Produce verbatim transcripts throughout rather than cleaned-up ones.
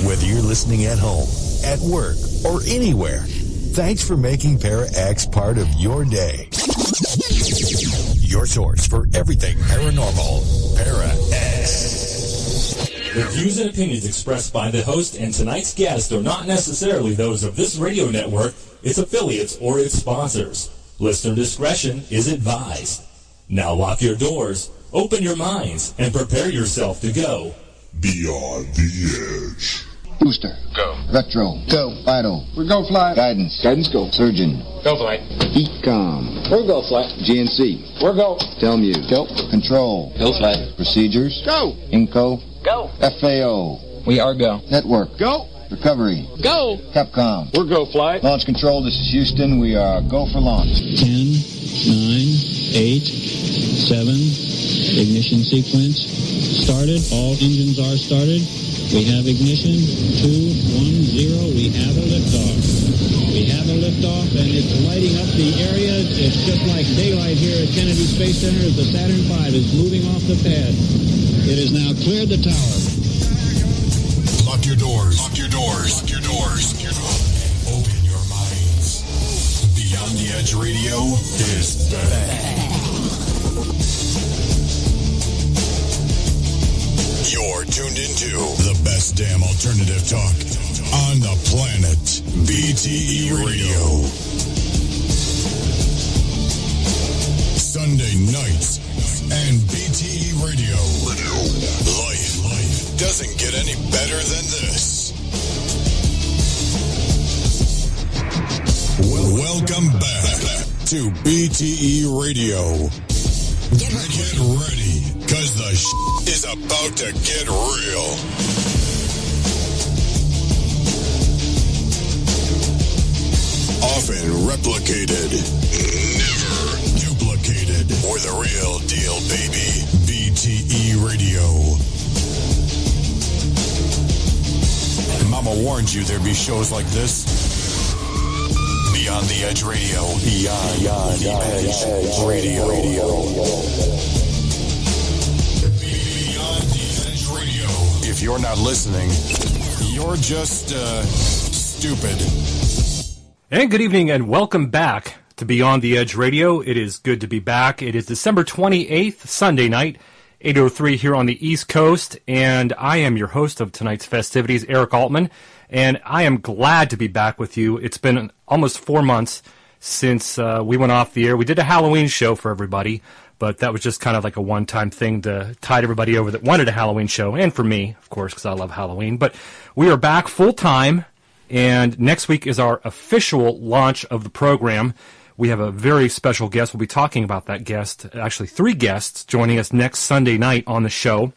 Whether you're listening at home, at work, or anywhere, thanks for making ParaX part of your day. Your source for everything paranormal, ParaX. The views and opinions expressed by the host and tonight's guest are not necessarily those of this radio network, its affiliates, or its sponsors. Listener discretion is advised. Now lock your doors, open your minds, and prepare yourself to go beyond the edge. Booster. Go. Retro. Go. Vital. We're go flight. Guidance. Guidance go. Surgeon. Go flight. Ecom. We're go flight. G N C. We're go. Telmu. Go. Control. Go flight. Procedures. Go. Inco. Go. F A O. We are go. Network. Go. Recovery. Go. Capcom. We're go flight. Launch control. This is Houston. We are go for launch. Ten, nine, eight, seven. Ignition sequence started. All engines are started. We have ignition. Two, one, zero. We have a liftoff. We have a liftoff, and it's lighting up the area. It's just like daylight here at Kennedy Space Center as the Saturn five is moving off the pad. It has now cleared the tower. Lock your doors. Lock your doors. Lock your doors. Open your minds. Beyond the Edge Radio is back. You're tuned into the best damn alternative talk on the planet. B T E Radio. Sunday nights and B T E Radio. Life, life doesn't get any better than this. Welcome back to B T E Radio. Get ready, because the shit is about to get real. Often replicated, never duplicated. We're the real deal, baby. B T E Radio. Mama warned you there'd be shows like this. Beyond the Edge Radio. Beyond, Beyond the Edge, Edge Radio. Radio. Beyond the Edge Radio. If you're not listening, you're just, uh, stupid. And good evening and welcome back to Beyond the Edge Radio. It is good to be back. It is December twenty-eighth, Sunday night, eight oh three here on the East Coast, and I am your host of tonight's festivities, Eric Altman, and I am glad to be back with you. It's been almost four months since uh, we went off the air. We did a Halloween show for everybody, but that was just kind of like a one-time thing to tide everybody over that wanted a Halloween show, and for me, of course, because I love Halloween. But we are back full-time, and next week is our official launch of the program. We have a very special guest. We'll be talking about that guest, actually three guests, joining us next Sunday night on the show.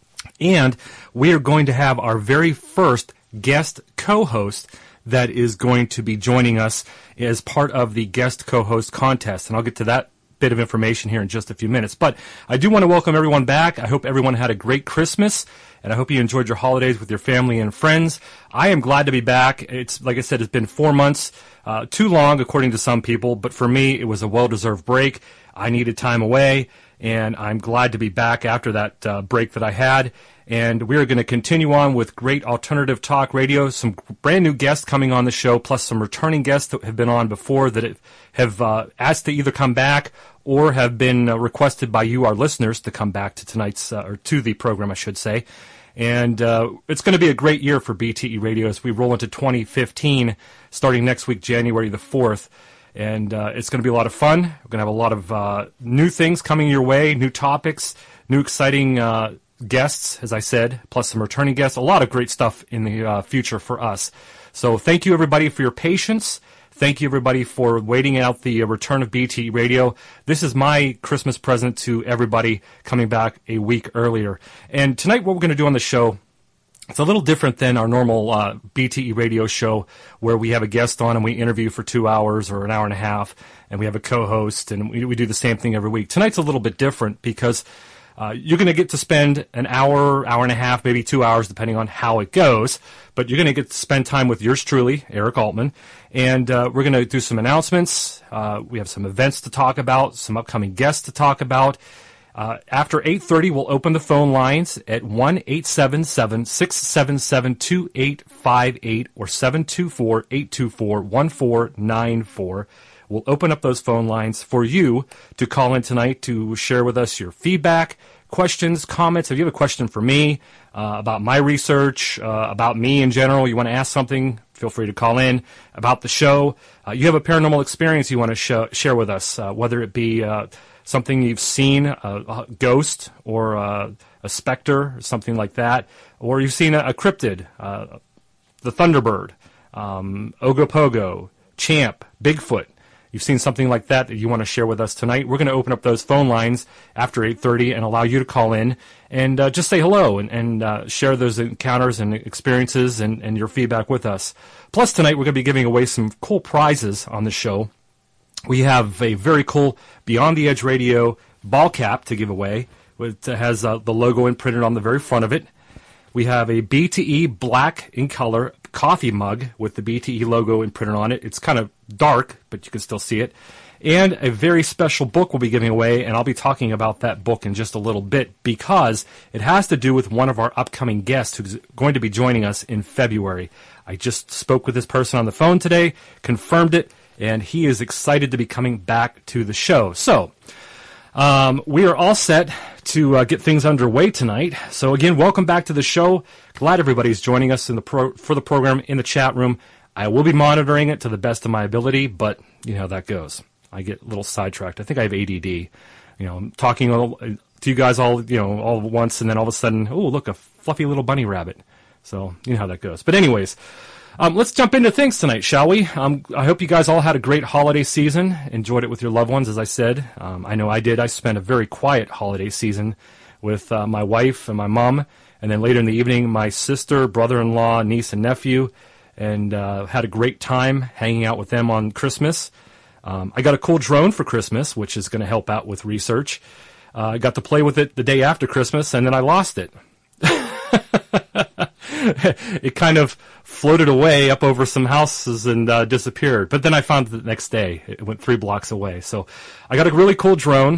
And we are going to have our very first guest co-host that is going to be joining us as part of the guest co-host contest. And I'll get to that bit of information here in just a few minutes. But I do want to welcome everyone back. I hope everyone had a great Christmas, and I hope you enjoyed your holidays with your family and friends. I am glad to be back. It's, like I said, it's been four months, uh, too long according to some people, but for me, it was a well-deserved break. I needed time away, and I'm glad to be back after that uh, break that I had. And we're going to continue on with great alternative talk radio, some brand new guests coming on the show, plus some returning guests that have been on before that have uh, asked to either come back or have been uh, requested by you, our listeners, to come back to tonight's, uh, or to the program, I should say. And uh, it's going to be a great year for B T E Radio as we roll into twenty fifteen, starting next week, January the fourth. And uh, it's going to be a lot of fun. We're going to have a lot of uh, new things coming your way, new topics, new exciting uh, guests, as I said, plus some returning guests. A lot of great stuff in the uh, future for us. So thank you, everybody, for your patience. Thank you, everybody, for waiting out the uh, return of B T E Radio. This is my Christmas present to everybody coming back a week earlier. And tonight, what we're going to do on the show, it's a little different than our normal uh, B T E Radio show where we have a guest on and we interview for two hours or an hour and a half, and we have a co-host, and we, we do the same thing every week. Tonight's a little bit different because Uh, you're going to get to spend an hour, hour and a half, maybe two hours, depending on how it goes. But you're going to get to spend time with yours truly, Eric Altman. And uh, we're going to do some announcements. Uh, we have some events to talk about, some upcoming guests to talk about. Uh, after eight thirty, we'll open the phone lines at one eight seven seven, six seven seven, two eight five eight or seven two four, eight two four, one four nine four. We'll open up those phone lines for you to call in tonight to share with us your feedback, questions, comments. If you have a question for me uh, about my research, uh, about me in general, you want to ask something, feel free to call in. About the show, uh, you have a paranormal experience you want to show, share with us, uh, whether it be uh, something you've seen, a, a ghost or a, a specter, or something like that, or you've seen a, a cryptid, uh, the Thunderbird, um, Ogopogo, Champ, Bigfoot. You've seen something like that that you want to share with us tonight. We're going to open up those phone lines after eight thirty and allow you to call in and uh, just say hello and, and uh, share those encounters and experiences and, and your feedback with us. Plus, tonight we're going to be giving away some cool prizes on the show. We have a very cool Beyond the Edge Radio ball cap to give away. It has uh, the logo imprinted on the very front of it. We have a B T E black in color coffee mug with the B T E logo imprinted on it. It's kind of dark, but you can still see it. And a very special book we'll be giving away, and I'll be talking about that book in just a little bit because it has to do with one of our upcoming guests who's going to be joining us in February. I just spoke with this person on the phone today, confirmed it, and he is excited to be coming back to the show. So, Um, we are all set to uh, get things underway tonight. So again, welcome back to the show. Glad everybody's joining us in the pro- for the program in the chat room. I will be monitoring it to the best of my ability, but you know how that goes. I get a little sidetracked. I think I have A D D. You know, I'm talking to you guys all, you know, all at once, and then all of a sudden, oh, look, a fluffy little bunny rabbit. So you know how that goes. But anyways, Um, let's jump into things tonight, shall we? Um, I hope you guys all had a great holiday season, enjoyed it with your loved ones, as I said. Um, I know I did. I spent a very quiet holiday season with uh, my wife and my mom, and then later in the evening, my sister, brother-in-law, niece, and nephew, and uh, had a great time hanging out with them on Christmas. Um, I got a cool drone for Christmas, which is going to help out with research. Uh, I got to play with it the day after Christmas, and then I lost it. It kind of floated away up over some houses and uh, disappeared. But then I found it the next day. It went three blocks away. So I got a really cool drone.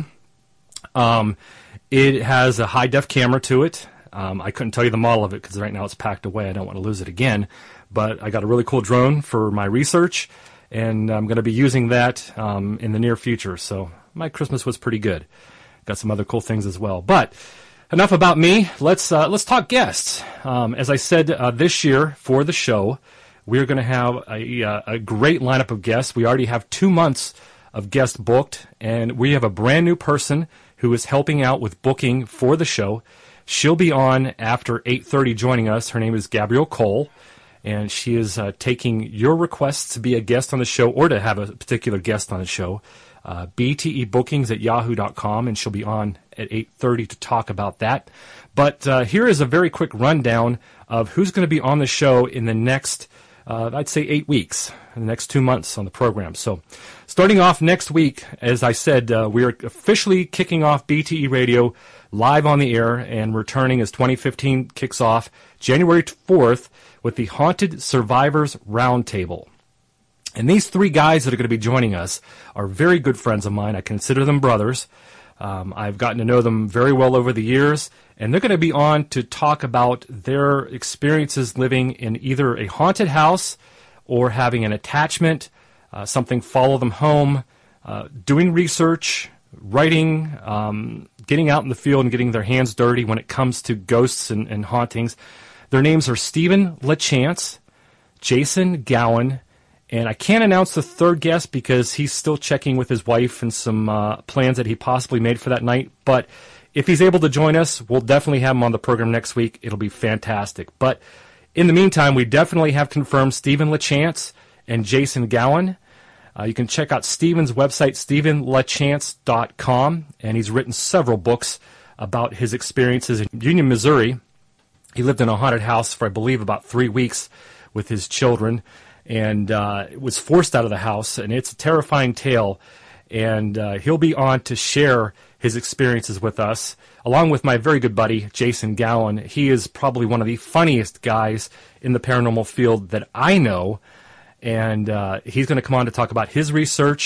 Um, it has a high-def camera to it. Um, I couldn't tell you the model of it because right now it's packed away. I don't want to lose it again. But I got a really cool drone for my research, and I'm going to be using that um, in the near future. So my Christmas was pretty good. Got some other cool things as well. But enough about me. Let's uh, let's talk guests. Um, as I said, uh, this year for the show, we're going to have a, uh, a great lineup of guests. We already have two months of guests booked, and we have a brand new person who is helping out with booking for the show. She'll be on after eight thirty joining us. Her name is Gabrielle Cole, and she is uh, taking your requests to be a guest on the show or to have a particular guest on the show. Uh, B T E bookings at yahoo dot com, and she'll be on at eight thirty to talk about that. But uh, here is a very quick rundown of who's going to be on the show in the next, uh, I'd say, eight weeks, in the next two months on the program. So starting off next week, as I said, uh, we are officially kicking off B T E Radio live on the air and returning as twenty fifteen kicks off January fourth with the Haunted Survivors Roundtable. And these three guys that are going to be joining us are very good friends of mine. I consider them brothers. Um, I've gotten to know them very well over the years, and they're going to be on to talk about their experiences living in either a haunted house or having an attachment, uh, something follow them home, uh, doing research, writing, um, getting out in the field and getting their hands dirty when it comes to ghosts and, and hauntings. Their names are Stephen LaChance, Jason Gowan, and I can't announce the third guest because he's still checking with his wife and some uh, plans that he possibly made for that night. But if he's able to join us, we'll definitely have him on the program next week. It'll be fantastic. But in the meantime, we definitely have confirmed Stephen LaChance and Jason Gowan. Uh, you can check out Stephen's website, stephen lachance dot com, and he's written several books about his experiences in Union, Missouri. He lived in a haunted house for, I believe, about three weeks with his children, and uh, was forced out of the house, and it's a terrifying tale, and uh, he'll be on to share his experiences with us, along with my very good buddy, Jason Gowan. He is probably one of the funniest guys in the paranormal field that I know, and uh, he's going to come on to talk about his research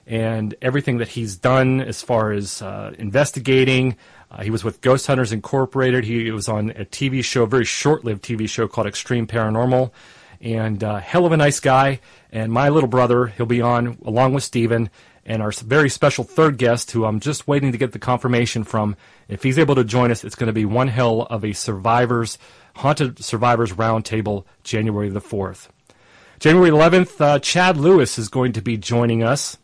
and everything that he's done as far as uh, investigating. Uh, he was with Ghost Hunters Incorporated. He was on a T V show, a very short-lived T V show called Extreme Paranormal, and uh, hell of a nice guy. And my little brother, he'll be on along with Steven, and our very special third guest, who I'm just waiting to get the confirmation from. If he's able to join us, it's going to be one hell of a Survivors, Haunted Survivors Roundtable, January the fourth. January eleventh, uh, Chad Lewis is going to be joining us.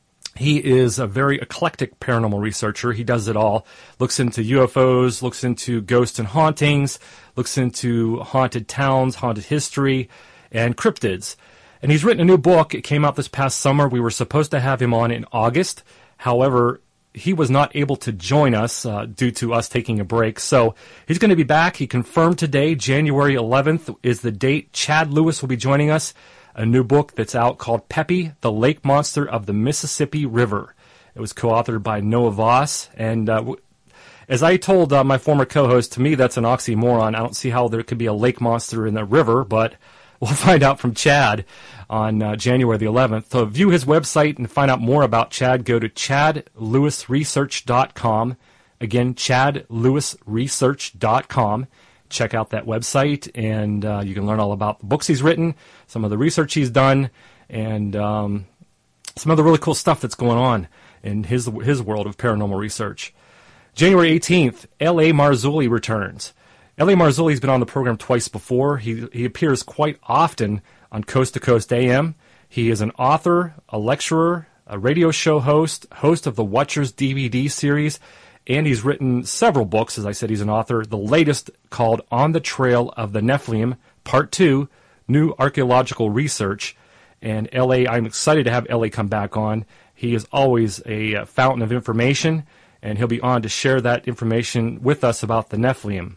He is a very eclectic paranormal researcher. He does it all. Looks into U F Os, looks into ghosts and hauntings, looks into haunted towns, haunted history, and cryptids. And he's written a new book. It came out this past summer. We were supposed to have him on in August. However, he was not able to join us uh, due to us taking a break. So he's going to be back. He confirmed today, January eleventh is the date. Chad Lewis will be joining us. A new book that's out called Peppy, the Lake Monster of the Mississippi River. It was co-authored by Noah Voss. And uh, w- as I told uh, my former co-host, to me that's an oxymoron. I don't see how there could be a lake monster in the river, but we'll find out from Chad on uh, January the eleventh. So view his website and find out more about Chad. Go to chad lewis research dot com. Again, chad lewis research dot com. Check out that website, and uh, you can learn all about the books he's written, some of the research he's done, and um, some of the really cool stuff that's going on in his his world of paranormal research. January eighteenth, L A Marzulli returns. L A Marzulli's been on the program twice before. He he appears quite often on Coast to Coast A M. He is an author, a lecturer, a radio show host, host of the Watchers D V D series, and he's written several books. As I said, he's an author. The latest, called On the Trail of the Nephilim, Part two, New Archaeological Research. And L A, I'm excited to have L A come back on. He is always a uh, fountain of information, and he'll be on to share that information with us about the Nephilim.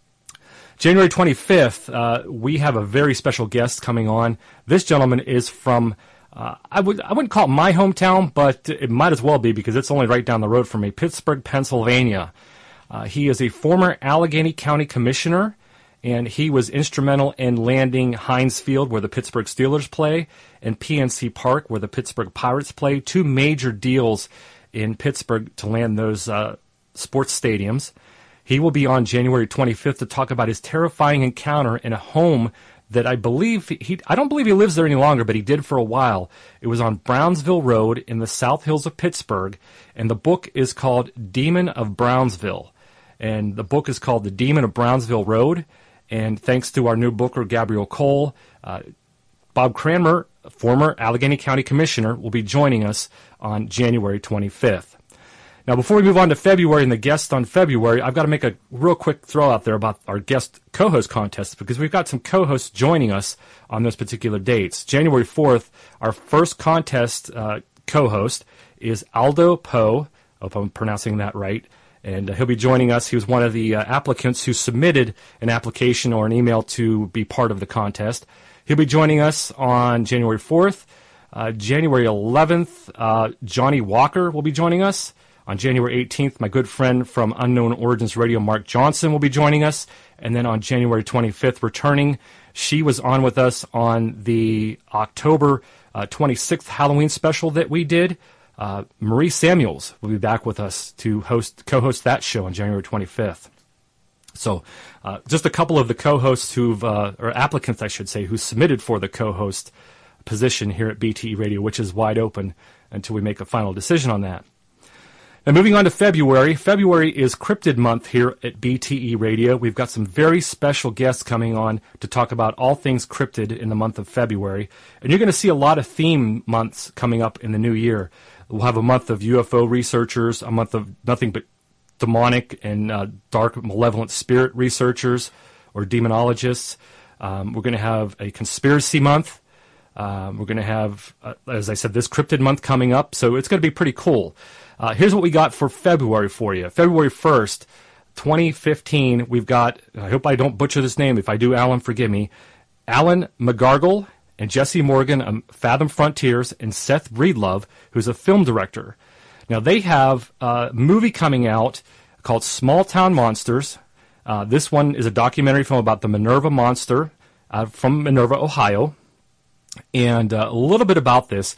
January twenty-fifth, uh, we have a very special guest coming on. This gentleman is from, uh, I, would, I wouldn't call it my hometown, but it might as well be because it's only right down the road from me, Pittsburgh, Pennsylvania. Uh, he is a former Allegheny County Commissioner, and he was instrumental in landing Heinz Field, where the Pittsburgh Steelers play, and P N C Park, where the Pittsburgh Pirates play, two major deals in Pittsburgh to land those uh, sports stadiums. He will be on January twenty-fifth to talk about his terrifying encounter in a home that I believe he, I don't believe he lives there any longer, but he did for a while. It was on Brownsville Road in the South Hills of Pittsburgh, and the book is called Demon of Brownsville. And the book is called The Demon of Brownsville Road. And thanks to our new booker, Gabriel Cole, uh, Bob Cranmer, former Allegheny County Commissioner, will be joining us on January twenty-fifth. Now, before we move on to February and the guests on February, I've got to make a real quick throw out there about our guest co-host contest, because we've got some co-hosts joining us on those particular dates. January fourth, our first contest uh, co-host is Aldo Poe. I hope I'm pronouncing that right. And uh, he'll be joining us. He was one of the uh, applicants who submitted an application or an email to be part of the contest. He'll be joining us on January fourth. Uh, January eleventh, uh, Johnny Walker will be joining us. On January eighteenth, my good friend from Unknown Origins Radio, Mark Johnson, will be joining us. And then on January twenty-fifth, returning, she was on with us on the October uh, twenty-sixth Halloween special that we did. Uh, Marie Samuels will be back with us to host, co-host that show on January twenty-fifth. So uh, just a couple of the co-hosts who've, uh, or applicants, I should say, who submitted for the co-host position here at B T E Radio, which is wide open until we make a final decision on that. Now, moving on to February. February is Cryptid Month here at B T E Radio. We've got some very special guests coming on to talk about all things cryptid in the month of February. And you're going to see a lot of theme months coming up in the new year. We'll have a month of U F O researchers, a month of nothing but demonic and uh, dark, malevolent spirit researchers or demonologists. Um, we're going to have a conspiracy month. Um, we're going to have, uh, as I said, this Cryptid Month coming up. So it's going to be pretty cool. Uh, here's what we got for February for you. February first, twenty fifteen, we've got, I hope I don't butcher this name. If I do, Alan, forgive me. Alan McGargle and Jesse Morgan of Fathom Frontiers, and Seth Breedlove, who's a film director. Now, they have a movie coming out called Small Town Monsters. Uh, this one is a documentary film about the Minerva Monster uh, from Minerva, Ohio. And uh, a little bit about this.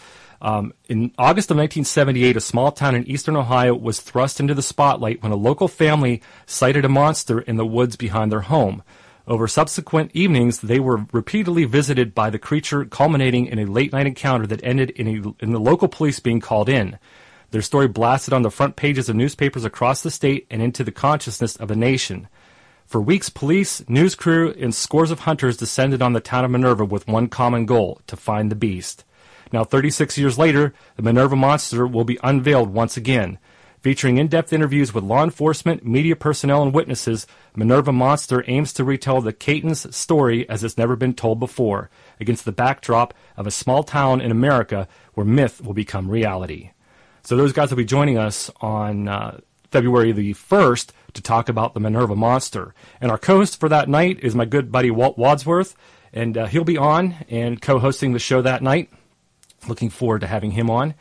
Um, in August of nineteen seventy-eight, a small town in eastern Ohio was thrust into the spotlight when a local family sighted a monster in the woods behind their home. Over subsequent evenings, they were repeatedly visited by the creature, culminating in a late-night encounter that ended in, a, in the local police being called in. Their story blasted on the front pages of newspapers across the state and into the consciousness of the nation. For weeks, police, news crew, and scores of hunters descended on the town of Minerva with one common goal: to find the beast. Now, thirty-six years later, the Minerva Monster will be unveiled once again. Featuring in-depth interviews with law enforcement, media personnel, and witnesses, Minerva Monster aims to retell the Catons story as it's never been told before, against the backdrop of a small town in America where myth will become reality. So those guys will be joining us on uh, February the first to talk about the Minerva Monster. And our co-host for that night is my good buddy Walt Wadsworth, and uh, he'll be on and co-hosting the show that night. Looking forward to having him on.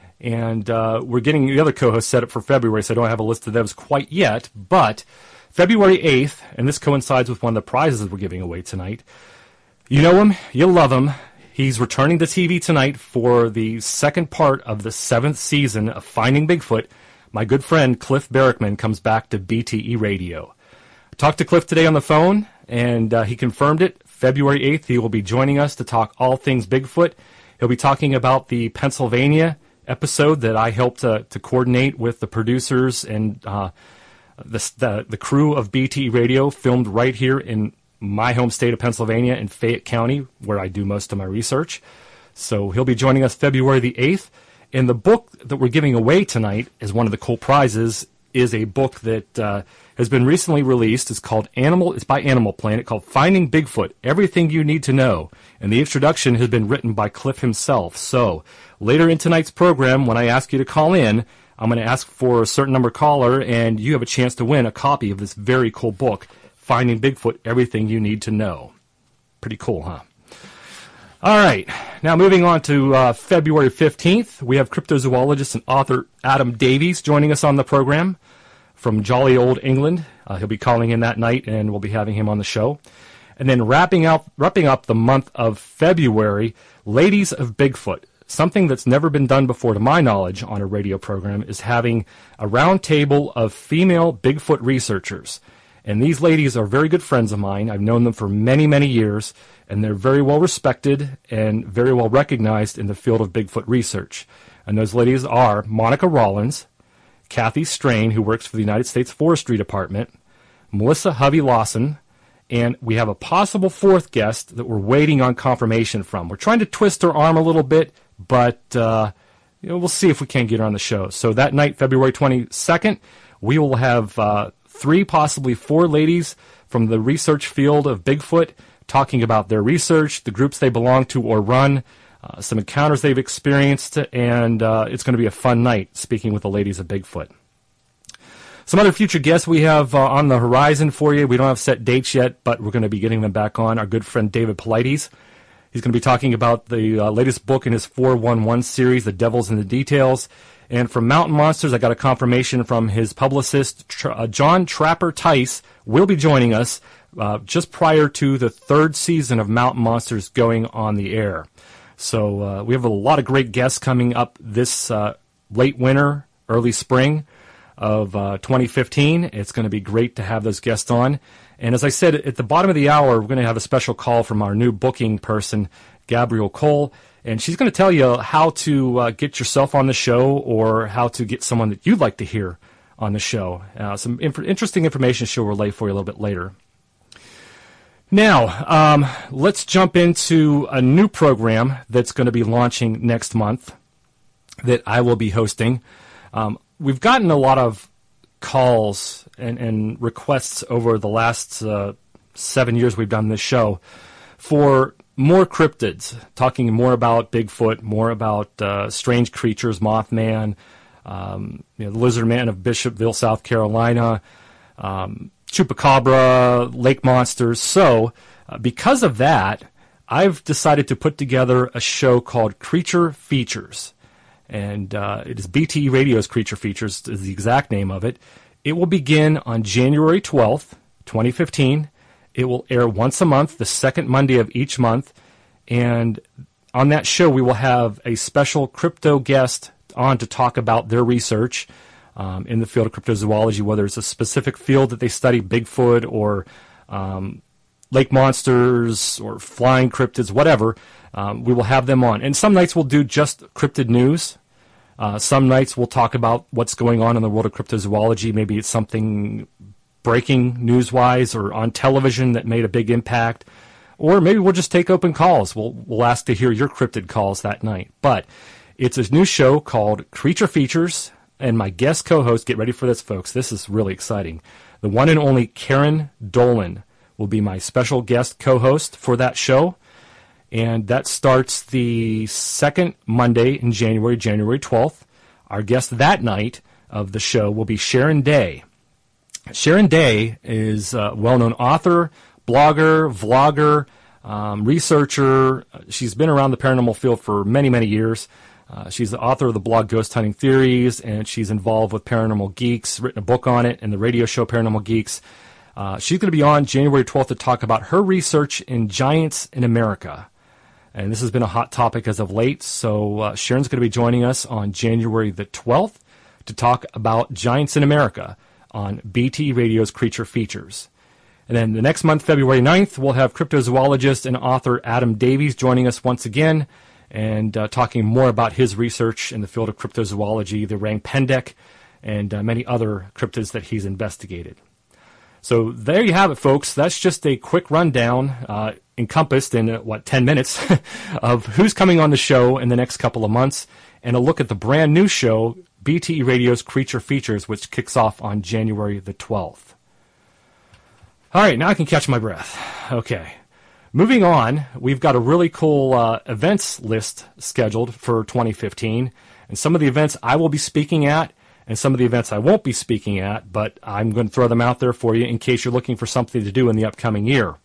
And uh, we're getting the other co-hosts set up for February, so I don't have a list of those quite yet. But February eighth, and this coincides with one of the prizes we're giving away tonight. You know him, you'll love him. He's returning to T V tonight for the second part of the seventh season of Finding Bigfoot. My good friend Cliff Barackman comes back to B T E Radio. I talked to Cliff today on the phone, and uh, he confirmed it. February eighth, he will be joining us to talk all things Bigfoot. He'll be talking about the Pennsylvania episode that I helped to, to coordinate with the producers and uh, the, the the crew of B T E Radio, filmed right here in my home state of Pennsylvania in Fayette County, where I do most of my research. So he'll be joining us February the eighth. And the book that we're giving away tonight as one of the cool prizes is a book that uh, has been recently released. It's called Animal. It's by Animal Planet, called Finding Bigfoot: Everything You Need to Know. And the introduction has been written by Cliff himself. So later in tonight's program, when I ask you to call in, I'm going to ask for a certain number caller, and you have a chance to win a copy of this very cool book, Finding Bigfoot: Everything You Need to Know. Pretty cool, huh? All right, now moving on to uh, February fifteenth, we have cryptozoologist and author Adam Davies joining us on the program from jolly old England. Uh, he'll be calling in that night, and we'll be having him on the show. And then wrapping up, wrapping up the month of February, Ladies of Bigfoot. Something that's never been done before, to my knowledge, on a radio program is having a round table of female Bigfoot researchers. And these ladies are very good friends of mine. I've known them for many, many years, and they're very well respected and very well recognized in the field of Bigfoot research. And those ladies are Monica Rollins, Kathy Strain, who works for the United States Forestry Department, Melissa Hovey-Lawson, and we have a possible fourth guest that we're waiting on confirmation from. We're trying to twist her arm a little bit, but uh, you know, we'll see if we can get her on the show. So that night, February twenty-second, we will have uh, three, possibly four ladies from the research field of Bigfoot talking about their research, the groups they belong to or run, uh, some encounters they've experienced, and uh, it's going to be a fun night speaking with the ladies of Bigfoot. Some other future guests we have uh, on the horizon for you. We don't have set dates yet, but we're going to be getting them back on. Our good friend David Polites. He's going to be talking about the uh, latest book in his four one one series, The Devil's in the Details. And from Mountain Monsters, I got a confirmation from his publicist, Tra- uh, John Trapper Tice, will be joining us uh, just prior to the third season of Mountain Monsters going on the air. So uh, we have a lot of great guests coming up this uh, late winter, early spring of uh, twenty fifteen. It's going to be great to have those guests on. And as I said, at the bottom of the hour, we're going to have a special call from our new booking person, Gabrielle Cole. And she's going to tell you how to uh, get yourself on the show or how to get someone that you'd like to hear on the show. Uh, some inf- interesting information she'll relay for you a little bit later. Now, um, let's jump into a new program that's going to be launching next month that I will be hosting. Um, we've gotten a lot of calls and, and requests over the last uh, seven years we've done this show for more cryptids, talking more about Bigfoot, more about uh, strange creatures, Mothman, um, you know, the Lizard Man of Bishopville, South Carolina, um, Chupacabra, lake monsters. So uh, because of that, I've decided to put together a show called Creature Features. And uh, it is B T E Radio's Creature Features is the exact name of it. It will begin on January twelfth, twenty fifteen. It will air once a month, the second Monday of each month. And on that show, we will have a special crypto guest on to talk about their research um, in the field of cryptozoology, whether it's a specific field that they study, Bigfoot or um, lake monsters or flying cryptids, whatever. Um, we will have them on. And some nights we'll do just cryptid news. Uh, some nights we'll talk about what's going on in the world of cryptozoology. Maybe it's something breaking news-wise or on television that made a big impact. Or maybe we'll just take open calls. We'll, we'll ask to hear your cryptid calls that night. But it's a new show called Creature Features, and my guest co-host, get ready for this, folks. This is really exciting. The one and only Karen Dolan will be my special guest co-host for that show. And that starts the second Monday in January, January twelfth. Our guest that night of the show will be Sharon Day. Sharon Day is a well-known author, blogger, vlogger, um, researcher. She's been around the paranormal field for many, many years. Uh, she's the author of the blog Ghost Hunting Theories, and she's involved with Paranormal Geeks, written a book on it, and the radio show Paranormal Geeks. Uh, she's going to be on January twelfth to talk about her research in giants in America. And this has been a hot topic as of late, so uh, Sharon's going to be joining us on January the twelfth to talk about giants in America on B T Radio's Creature Features. And then the next month, February ninth, we'll have cryptozoologist and author Adam Davies joining us once again and uh, talking more about his research in the field of cryptozoology, the orang pendek, and uh, many other cryptids that he's investigated. So there you have it, folks. That's just a quick rundown, uh, encompassed in, uh, what, ten minutes, of who's coming on the show in the next couple of months, and a look at the brand new show, B T E Radio's Creature Features, which kicks off on January the twelfth. All right, now I can catch my breath. Okay. Moving on, we've got a really cool uh, events list scheduled for twenty fifteen, and some of the events I will be speaking at, and some of the events I won't be speaking at, but I'm going to throw them out there for you in case you're looking for something to do in the upcoming year.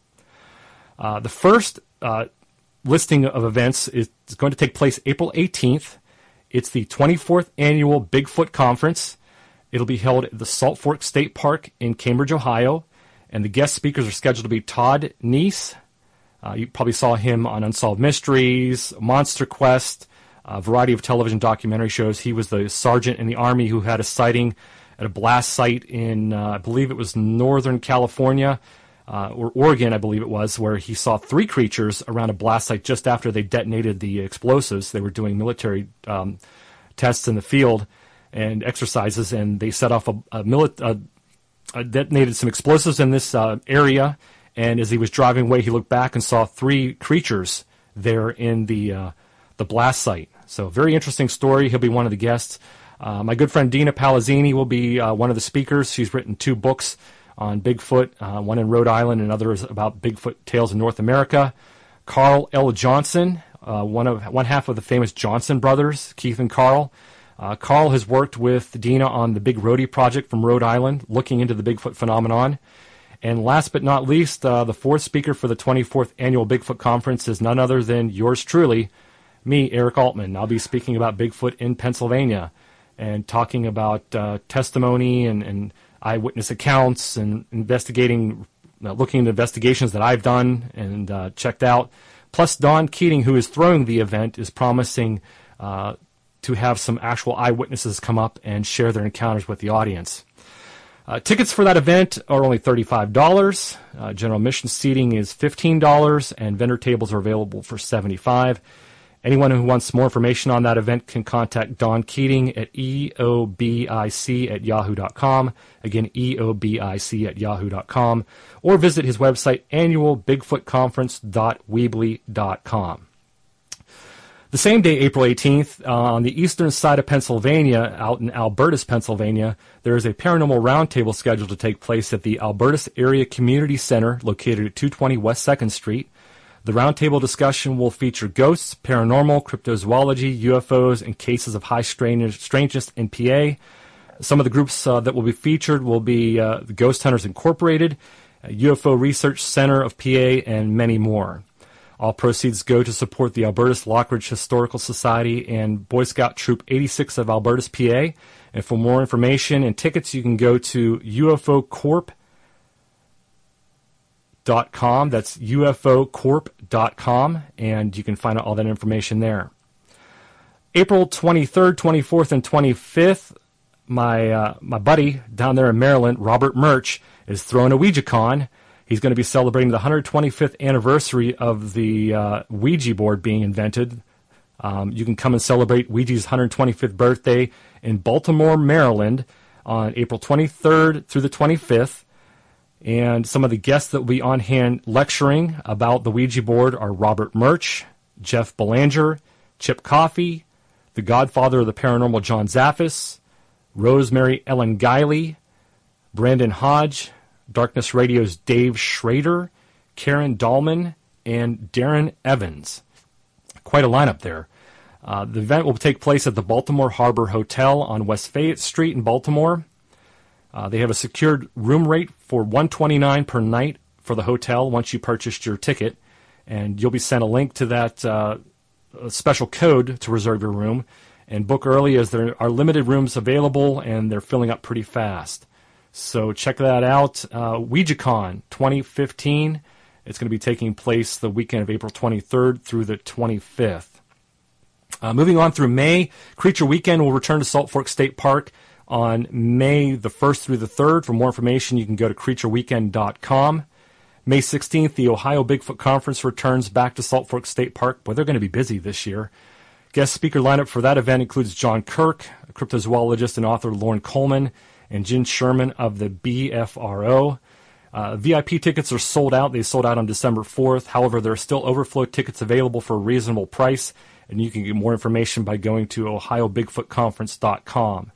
Uh, the first uh, listing of events is going to take place April eighteenth. It's the twenty-fourth Annual Bigfoot Conference. It'll be held at the Salt Fork State Park in Cambridge, Ohio, and the guest speakers are scheduled to be Todd Neese. Uh, you probably saw him on Unsolved Mysteries, Monster Quest, a variety of television documentary shows. He was the sergeant in the Army who had a sighting at a blast site in, uh, I believe it was Northern California, uh, or Oregon, I believe it was, where he saw three creatures around a blast site just after they detonated the explosives. They were doing military um, tests in the field and exercises, and they set off a, a, mili- a, a detonated some explosives in this uh, area. And as he was driving away, he looked back and saw three creatures there in the uh, the blast site. So very interesting story. He'll be one of the guests. Uh, my good friend Dina Palazzini will be uh, one of the speakers. She's written two books on Bigfoot, uh, one in Rhode Island and others about Bigfoot tales in North America. Carl L. Johnson, uh, one of one half of the famous Johnson brothers, Keith and Carl. Uh, Carl has worked with Dina on the Big Rhodey Project from Rhode Island, looking into the Bigfoot phenomenon. And last but not least, uh, the fourth speaker for the twenty-fourth Annual Bigfoot Conference is none other than yours truly, me, Eric Altman. I'll be speaking about Bigfoot in Pennsylvania and talking about uh, testimony and, and eyewitness accounts and investigating, uh, looking into investigations that I've done and uh, checked out. Plus, Don Keating, who is throwing the event, is promising uh, to have some actual eyewitnesses come up and share their encounters with the audience. Uh, tickets for that event are only thirty-five dollars. Uh, general admission seating is fifteen dollars, and vendor tables are available for seventy-five dollars. Anyone who wants more information on that event can contact Don Keating at E O B I C at yahoo dot com. Again, E O B I C at yahoo dot com. Or visit his website, annual bigfoot conference dot weebly dot com. The same day, April eighteenth, uh, on the eastern side of Pennsylvania, out in Albertus, Pennsylvania, there is a paranormal roundtable scheduled to take place at the Albertus Area Community Center, located at two twenty West second Street. The roundtable discussion will feature ghosts, paranormal, cryptozoology, U F Os, and cases of high strangeness in P A. Some of the groups uh, that will be featured will be uh, the Ghost Hunters Incorporated, U F O Research Center of P A, and many more. All proceeds go to support the Albertus Lockridge Historical Society and Boy Scout Troop eighty-six of Albertus, P A. And for more information and tickets, you can go to U F O Corp dot com. That's U F O corp dot com, and you can find out all that information there. April twenty-third, twenty-fourth, and twenty-fifth, my uh, my buddy down there in Maryland, Robert Murch, is throwing a WouijaCon. He's going to be celebrating the one hundred twenty-fifth anniversary of the uh, Ouija board being invented. Um, you can come and celebrate Ouija's one hundred twenty-fifth birthday in Baltimore, Maryland, on April twenty-third through the twenty-fifth. And some of the guests that will be on hand lecturing about the Ouija board are Robert Murch, Jeff Belanger, Chip Coffey, the godfather of the paranormal John Zaffis, Rosemary Ellen Guiley, Brandon Hodge, Darkness Radio's Dave Schrader, Karen Dahlman, and Darren Evans. Quite a lineup there. Uh, the event will take place at the Baltimore Harbor Hotel on West Fayette Street in Baltimore. Uh, they have a secured room rate for one hundred twenty-nine dollars per night for the hotel once you purchased your ticket, and you'll be sent a link to that uh, special code to reserve your room and book early, as there are limited rooms available and they're filling up pretty fast. So check that out. Uh, WouijaCon twenty fifteen. It's going to be taking place the weekend of April twenty-third through the twenty-fifth. Uh, moving on through May, Creature Weekend will return to Salt Fork State Park on May the first through the third. For more information, you can go to creature weekend dot com. May sixteenth, the Ohio Bigfoot Conference returns back to Salt Fork State Park. Boy, they're going to be busy this year. Guest speaker lineup for that event includes John Kirk, a cryptozoologist and author Lauren Coleman, and Jen Sherman of the B F R O. Uh, V I P tickets are sold out. They sold out on December fourth. However, there are still overflow tickets available for a reasonable price, and you can get more information by going to ohio bigfoot conference dot com.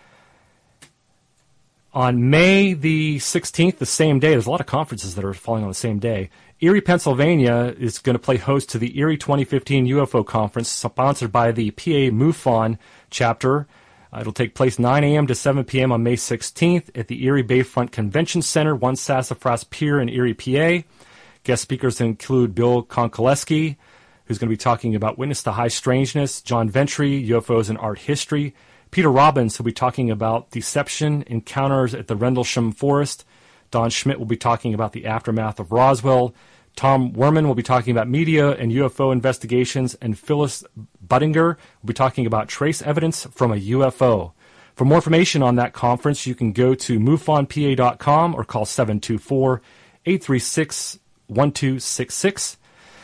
On May the sixteenth, the same day, there's a lot of conferences that are falling on the same day. Erie, Pennsylvania is going to play host to the Erie twenty fifteen U F O Conference, sponsored by the P A MUFON chapter. Uh, it'll take place nine a.m. to seven p.m. on May sixteenth at the Erie Bayfront Convention Center, one Sassafras Pier in Erie, P A. Guest speakers include Bill Konkoleski, who's going to be talking about Witness to High Strangeness, John Ventry, U F Os and Art History, Peter Robbins, who'll be talking about deception encounters at the Rendlesham Forest. Don Schmidt will be talking about the aftermath of Roswell. Tom Werman will be talking about media and U F O investigations. And Phyllis Buttinger will be talking about trace evidence from a U F O. For more information on that conference, you can go to mufon p a dot com or call seven two four, eight three six, one two six six.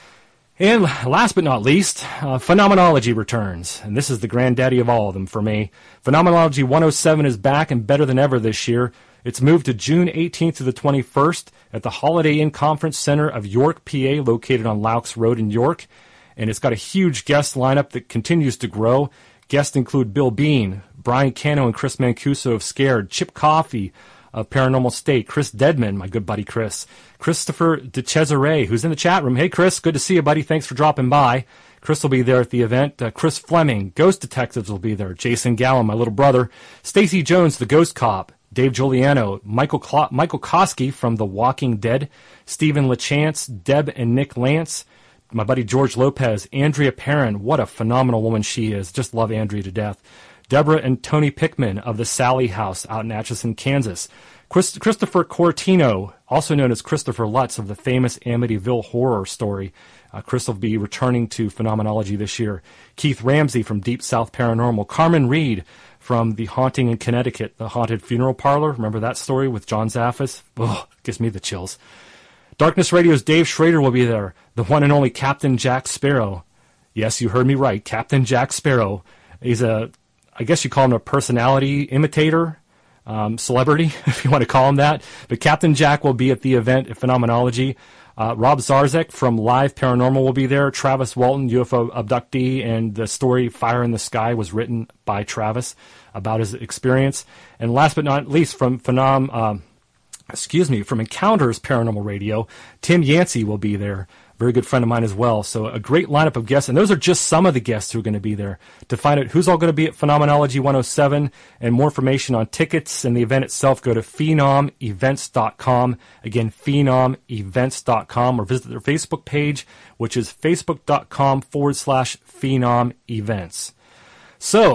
And last but not least, uh, Phenomenology returns. And this is the granddaddy of all of them for me. Phenomenology one oh seven is back and better than ever this year. It's moved to June eighteenth to the twenty-first at the Holiday Inn Conference Center of York, P A, located on Laux Road in York. And it's got a huge guest lineup that continues to grow. Guests include Bill Bean, Brian Cano and Chris Mancuso of Scared, Chip Coffey of Paranormal State, Chris Dedman, my good buddy Chris, Christopher DeCesare, who's in the chat room. Hey, Chris, good to see you, buddy. Thanks for dropping by. Chris will be there at the event. Uh, Chris Fleming, Ghost Detectives will be there. Jason Gallen, my little brother. Stacey Jones, the Ghost Cop. Dave Giuliano, Michael Cl- Michael Koski from The Walking Dead. Stephen LaChance, Deb and Nick Lance. My buddy George Lopez. Andrea Perrin, what a phenomenal woman she is. Just love Andrea to death. Deborah and Tony Pickman of the Sally House out in Atchison, Kansas. Chris, Christopher Cortino, also known as Christopher Lutz of the famous Amityville Horror Story. Uh, Chris will be returning to Phenomenology this year. Keith Ramsey from Deep South Paranormal. Carmen Reed from The Haunting in Connecticut, the Haunted Funeral Parlor. Remember that story with John Zaffis? Oh, gives me the chills. Darkness Radio's Dave Schrader will be there. The one and only Captain Jack Sparrow. Yes, you heard me right. Captain Jack Sparrow. He's a, I guess you call him a personality imitator, um, celebrity, if you want to call him that. But Captain Jack will be at the event at Phenomenology. Uh, Rob Zarzek from Live Paranormal will be there. Travis Walton, U F O abductee, and the story Fire in the Sky was written by Travis about his experience. And last but not least, from Phenom, um, excuse me, from Encounters Paranormal Radio, Tim Yancey will be there. Very good friend of mine as well. So a great lineup of guests. And those are just some of the guests who are going to be there. To find out who's all going to be at Phenomenology one oh seven and more information on tickets and the event itself, go to phenom events dot com. Again, phenom events dot com, or visit their Facebook page, which is facebook dot com forward slash phenom events. So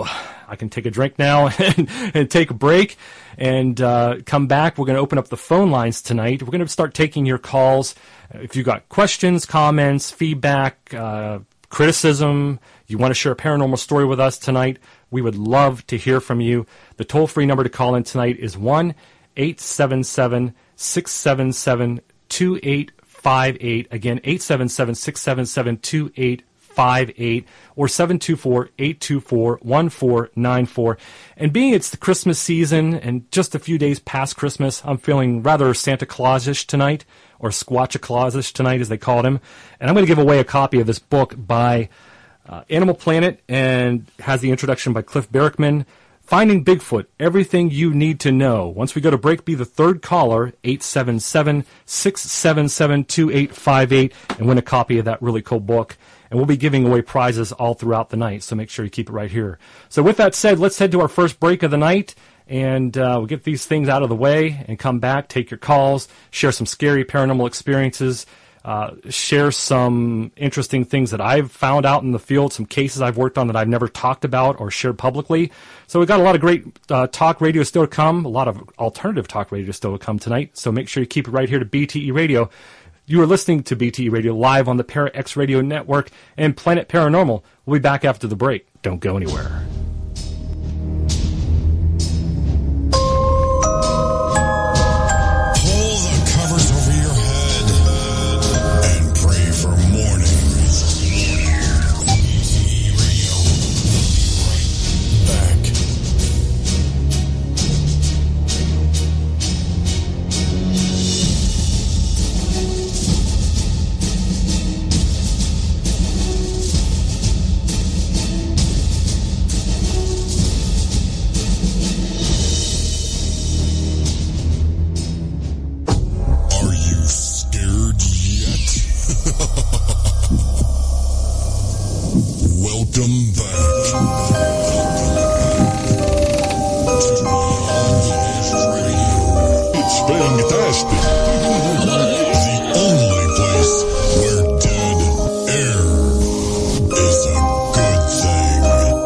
I can take a drink now and, and take a break and uh, come back. We're going to open up the phone lines tonight. We're going to start taking your calls. If you've got questions, comments, feedback, uh, criticism, you want to share a paranormal story with us tonight, we would love to hear from you. The toll-free number to call in tonight is one eight seven seven, six seven seven, two eight five eight. Again, eight seven seven, six seven seven, two eight five eight or seven two four, eight two four, one four nine four. And being it's the Christmas season and just a few days past Christmas, I'm feeling rather Santa Claus-ish tonight, or Squatcha-Claus-ish tonight, as they called him. And I'm going to give away a copy of this book by uh, Animal Planet, and has the introduction by Cliff Barackman, Finding Bigfoot, Everything You Need to Know. Once we go to break, be the third caller, eight seven seven, six seven seven, two eight five eight, and win a copy of that really cool book. And we'll be giving away prizes all throughout the night, so make sure you keep it right here. So with that said, let's head to our first break of the night, and uh, we'll get these things out of the way and come back, take your calls, share some scary paranormal experiences, uh, share some interesting things that I've found out in the field, some cases I've worked on that I've never talked about or shared publicly. So we've got a lot of great uh, talk radio still to come, a lot of alternative talk radio still to come tonight, so make sure you keep it right here to B T E Radio. You are listening to B T E Radio live on the Para X Radio Network and Planet Paranormal. We'll be back after the break. Don't go anywhere. Pull the covers over your head and pray for morning. B T E Radio. Right back. Welcome back to Beyond the Edge Radio. It's fantastic. The only place where dead air is a good thing.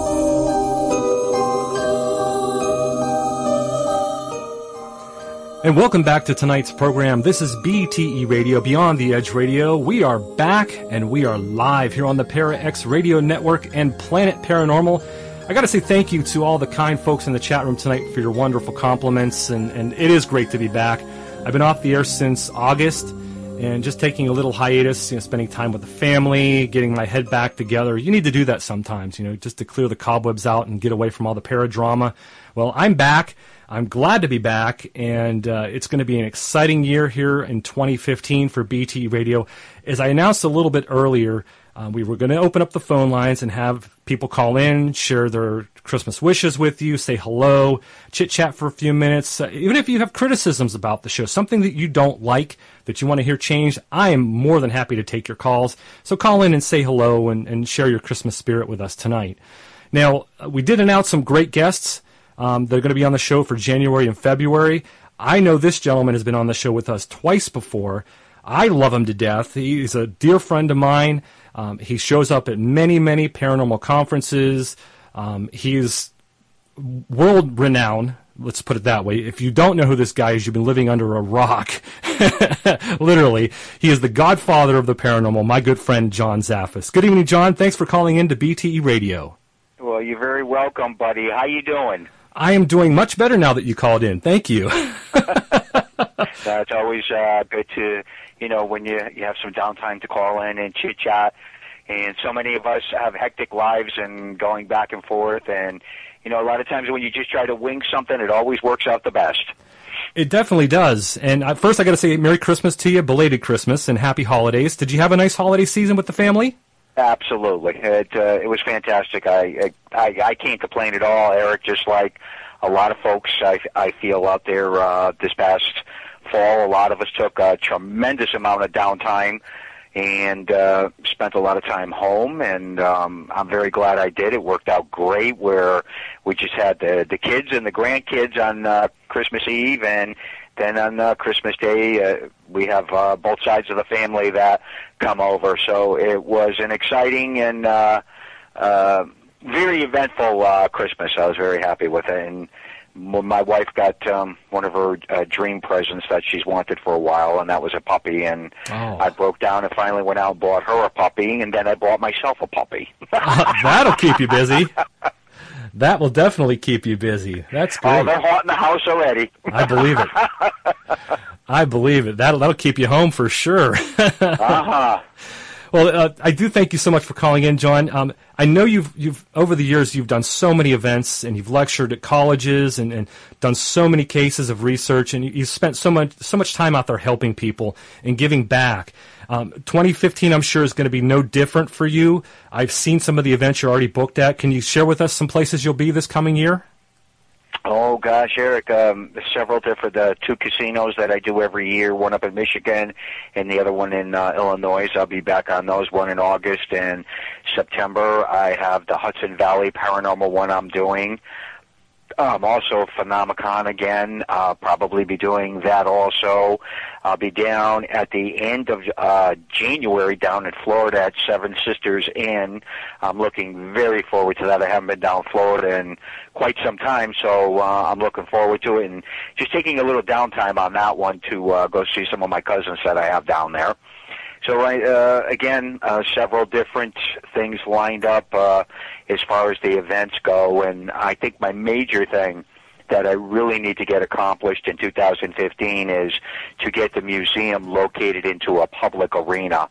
And welcome back to tonight's program. This is B T E Radio, Beyond the Edge Radio. We are back, and we are live here on the Para X Radio Network and Planet Paranormal. I got to say thank you to all the kind folks in the chat room tonight for your wonderful compliments, and, and it is great to be back. I've been off the air since August, and just taking a little hiatus, you know, spending time with the family, getting my head back together. You need to do that sometimes, you know, just to clear the cobwebs out and get away from all the paradrama. Well, I'm back. I'm glad to be back, and uh, it's going to be an exciting year here in twenty fifteen for B T E Radio. As I announced a little bit earlier, uh, we were going to open up the phone lines and have people call in, share their Christmas wishes with you, say hello, chit-chat for a few minutes. Uh, even if you have criticisms about the show, something that you don't like, that you want to hear changed, I am more than happy to take your calls. So call in and say hello and, and share your Christmas spirit with us tonight. Now, uh, we did announce some great guests. Um, they're going to be on the show for January and February. I know this gentleman has been on the show with us twice before. I love him to death. He's a dear friend of mine. Um, he shows up at many, many paranormal conferences. Um, he's world-renowned, let's put it that way. If you don't know who this guy is, you've been living under a rock. Literally. He is the godfather of the paranormal, my good friend John Zaffis. Good evening, John. Thanks for calling in to B T E Radio. Well, you're very welcome, buddy. How you doing? I am doing much better now that you called in. Thank you. It's always uh, good to, you know, when you, you have some downtime to call in and chit-chat. And so many of us have hectic lives and going back and forth. And, you know, a lot of times when you just try to wing something, it always works out the best. It definitely does. And uh, first I got to say Merry Christmas to you, belated Christmas, and Happy Holidays. Did you have a nice holiday season with the family? Absolutely. It uh, it was fantastic. I, I I can't complain at all, Eric, just like a lot of folks I, I feel out there uh, this past fall. A lot of us took a tremendous amount of downtime and uh, spent a lot of time home, and um, I'm very glad I did. It worked out great where we just had the, the kids and the grandkids on uh, Christmas Eve, and then on uh, Christmas Day, uh, we have uh, both sides of the family that come over. So it was an exciting and uh, uh, very eventful uh, Christmas. I was very happy with it, and my wife got um, one of her uh, dream presents that she's wanted for a while, and that was a puppy. And oh. I broke down and finally went out and bought her a puppy, and then I bought myself a puppy. uh, that'll keep you busy. That will definitely keep you busy. That's great. Oh, they're hot in the house already. I believe it. I believe it. That'll that'll keep you home for sure. uh-huh. Well, uh, I do thank you so much for calling in, John. Um, I know you've you've over the years you've done so many events and you've lectured at colleges and, and done so many cases of research, and you, you've spent so much so much time out there helping people and giving back. Um, twenty fifteen, I'm sure, is going to be no different for you. I've seen some of the events you're already booked at. Can you share with us some places you'll be this coming year? Oh, gosh, Eric, um, several different, uh, two casinos that I do every year, one up in Michigan and the other one in uh, Illinois. I'll be back on those, one in August and September. I have the Hudson Valley Paranormal one I'm doing. Um, also, Phenomicon again, uh, probably be doing that also. I'll be down at the end of uh, January down in Florida at Seven Sisters Inn. I'm looking very forward to that. I haven't been down Florida in quite some time, so uh, I'm looking forward to it. And just taking a little downtime on that one to uh, go see some of my cousins that I have down there. So, uh, again, uh, several different things lined up uh, as far as the events go, and I think my major thing that I really need to get accomplished in two thousand fifteen is to get the museum located into a public arena.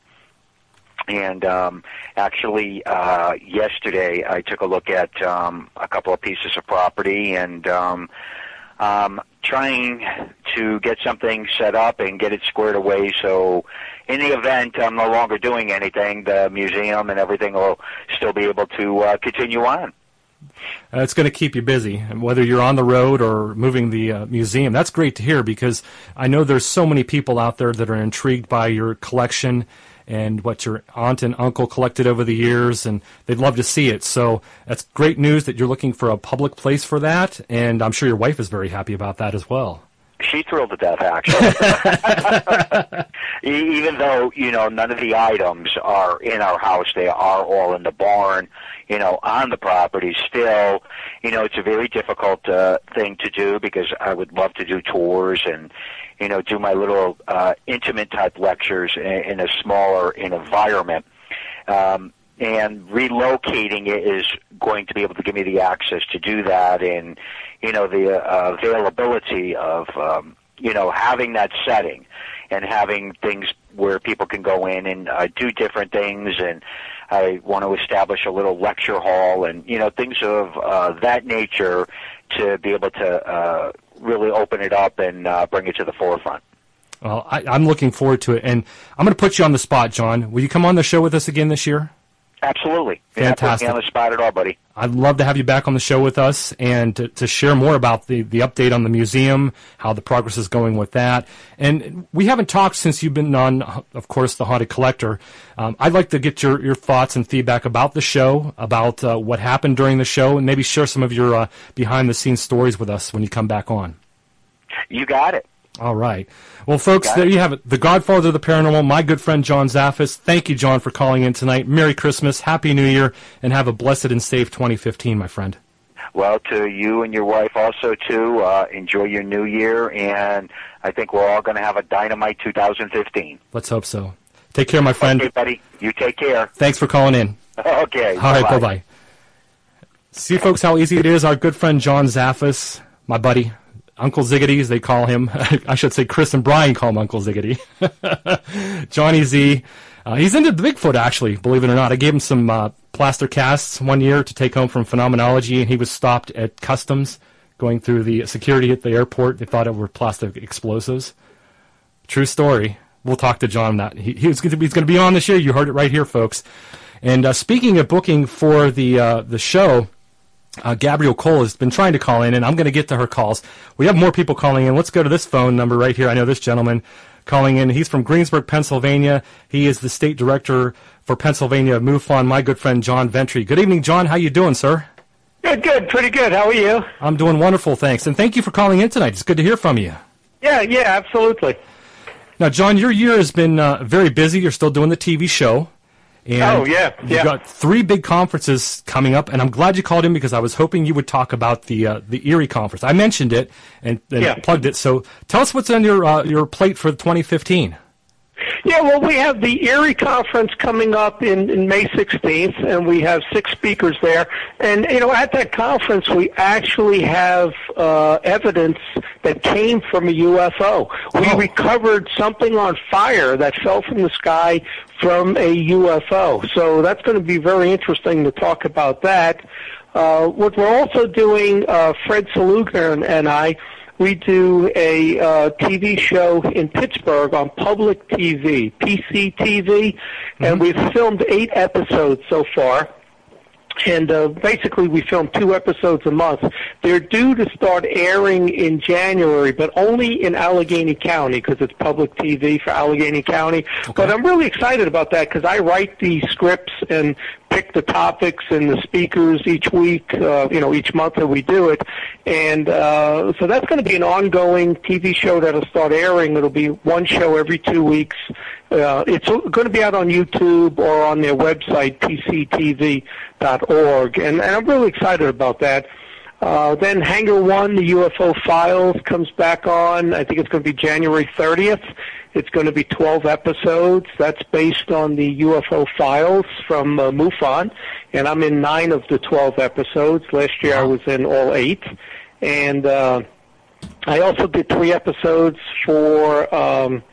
And um, actually, uh, yesterday I took a look at um, a couple of pieces of property, and um, um, trying to get something set up and get it squared away so in the event I'm no longer doing anything, the museum and everything will still be able to uh, continue on. Uh, it's going to keep you busy, whether you're on the road or moving the uh, museum. That's great to hear, because I know there's so many people out there that are intrigued by your collection and what your aunt and uncle collected over the years, and they'd love to see it. So that's great news that you're looking for a public place for that, and I'm sure your wife is very happy about that as well. She's thrilled to death, actually. Even though, you know, none of the items are in our house, they are all in the barn, you know, on the property. Still, you know, it's a very difficult uh, thing to do, because I would love to do tours and, you know, do my little uh, intimate-type lectures in, in a smaller environment. Um, and relocating it is going to be able to give me the access to do that, and, you know, the uh, availability of, um, you know, having that setting and having things where people can go in and uh, do different things. And I want to establish a little lecture hall and, you know, things of uh, that nature to be able to uh, really open it up and uh, bring it to the forefront. Well, I, I'm looking forward to it. And I'm going to put you on the spot, John. Will you come on the show with us again this year? Absolutely. Fantastic. Yeah, put me on the spot at all, buddy. I'd love to have you back on the show with us and to, to share more about the, the update on the museum, how the progress is going with that. And we haven't talked since you've been on, of course, The Haunted Collector. Um, I'd like to get your, your thoughts and feedback about the show, about uh, what happened during the show, and maybe share some of your uh, behind-the-scenes stories with us when you come back on. You got it. All right. Well, folks, there you have it. The Godfather of the Paranormal, my good friend John Zaffis. Thank you, John, for calling in tonight. Merry Christmas, Happy New Year, and have a blessed and safe twenty fifteen, my friend. Well, to you and your wife also, too, uh, enjoy your new year, and I think we're all going to have a dynamite two thousand fifteen. Let's hope so. Take care, my friend. Okay, buddy. You take care. Thanks for calling in. Okay. All right, bye-bye. bye-bye. See, folks, how easy it is. Our good friend John Zaffis, my buddy, Uncle Ziggity, as they call him. I should say Chris and Brian call him Uncle Ziggity. Johnny Z. Uh, he's into Bigfoot, actually, believe it or not. I gave him some uh, plaster casts one year to take home from Phenomenology, and he was stopped at customs going through the security at the airport. They thought it were plastic explosives. True story. We'll talk to John on that. He, he was going to be, he's going to be on this year. You heard it right here, folks. And uh, speaking of booking for the uh, the show, Uh, Gabrielle Cole has been trying to call in, and I'm going to get to her calls. We have more people calling in. Let's go to this phone number right here. I know this gentleman calling in. He's from Greensburg, Pennsylvania. He is the state director for Pennsylvania MUFON, my good friend John Ventry. Good evening, John. How you doing, sir? Good, good. Pretty good. How are you? I'm doing wonderful, thanks. And thank you for calling in tonight. It's good to hear from you. Yeah, yeah, absolutely. Now, John, your year has been uh, very busy. You're still doing the T V show. And oh, yeah, you've yeah. got three big conferences coming up, and I'm glad you called in because I was hoping you would talk about the uh, the Erie conference. I mentioned it and, and Yeah. plugged it, so tell us what's on your uh, your plate for twenty fifteen. Yeah, well, we have the Erie Conference coming up in, in May sixteenth, and we have six speakers there. And, you know, at that conference, we actually have uh, evidence that came from a U F O. We Oh. recovered something on fire that fell from the sky from a U F O. So that's going to be very interesting to talk about that. Uh, what we're also doing, uh, Fred Saluga and, and I, we do a uh, T V show in Pittsburgh on public T V, P C T V, mm-hmm. and we've filmed eight episodes so far. And uh, basically, we film two episodes a month. They're due to start airing in January, but only in Allegheny County because it's public T V for Allegheny County. Okay. But I'm really excited about that because I write the scripts and pick the topics and the speakers each week, uh, you know, each month that we do it. And uh, so that's going to be an ongoing T V show that'll start airing. It'll be one show every two weeks. Uh, it's going to be out on YouTube or on their website, P C T V dot org, and, and I'm really excited about that. Uh, then Hangar One, the U F O Files, comes back on. I think it's going to be January thirtieth. It's going to be twelve episodes. That's based on the U F O Files from uh, MUFON, and I'm in nine of the twelve episodes. Last year I was in all eight. And uh, I also did three episodes for... Um,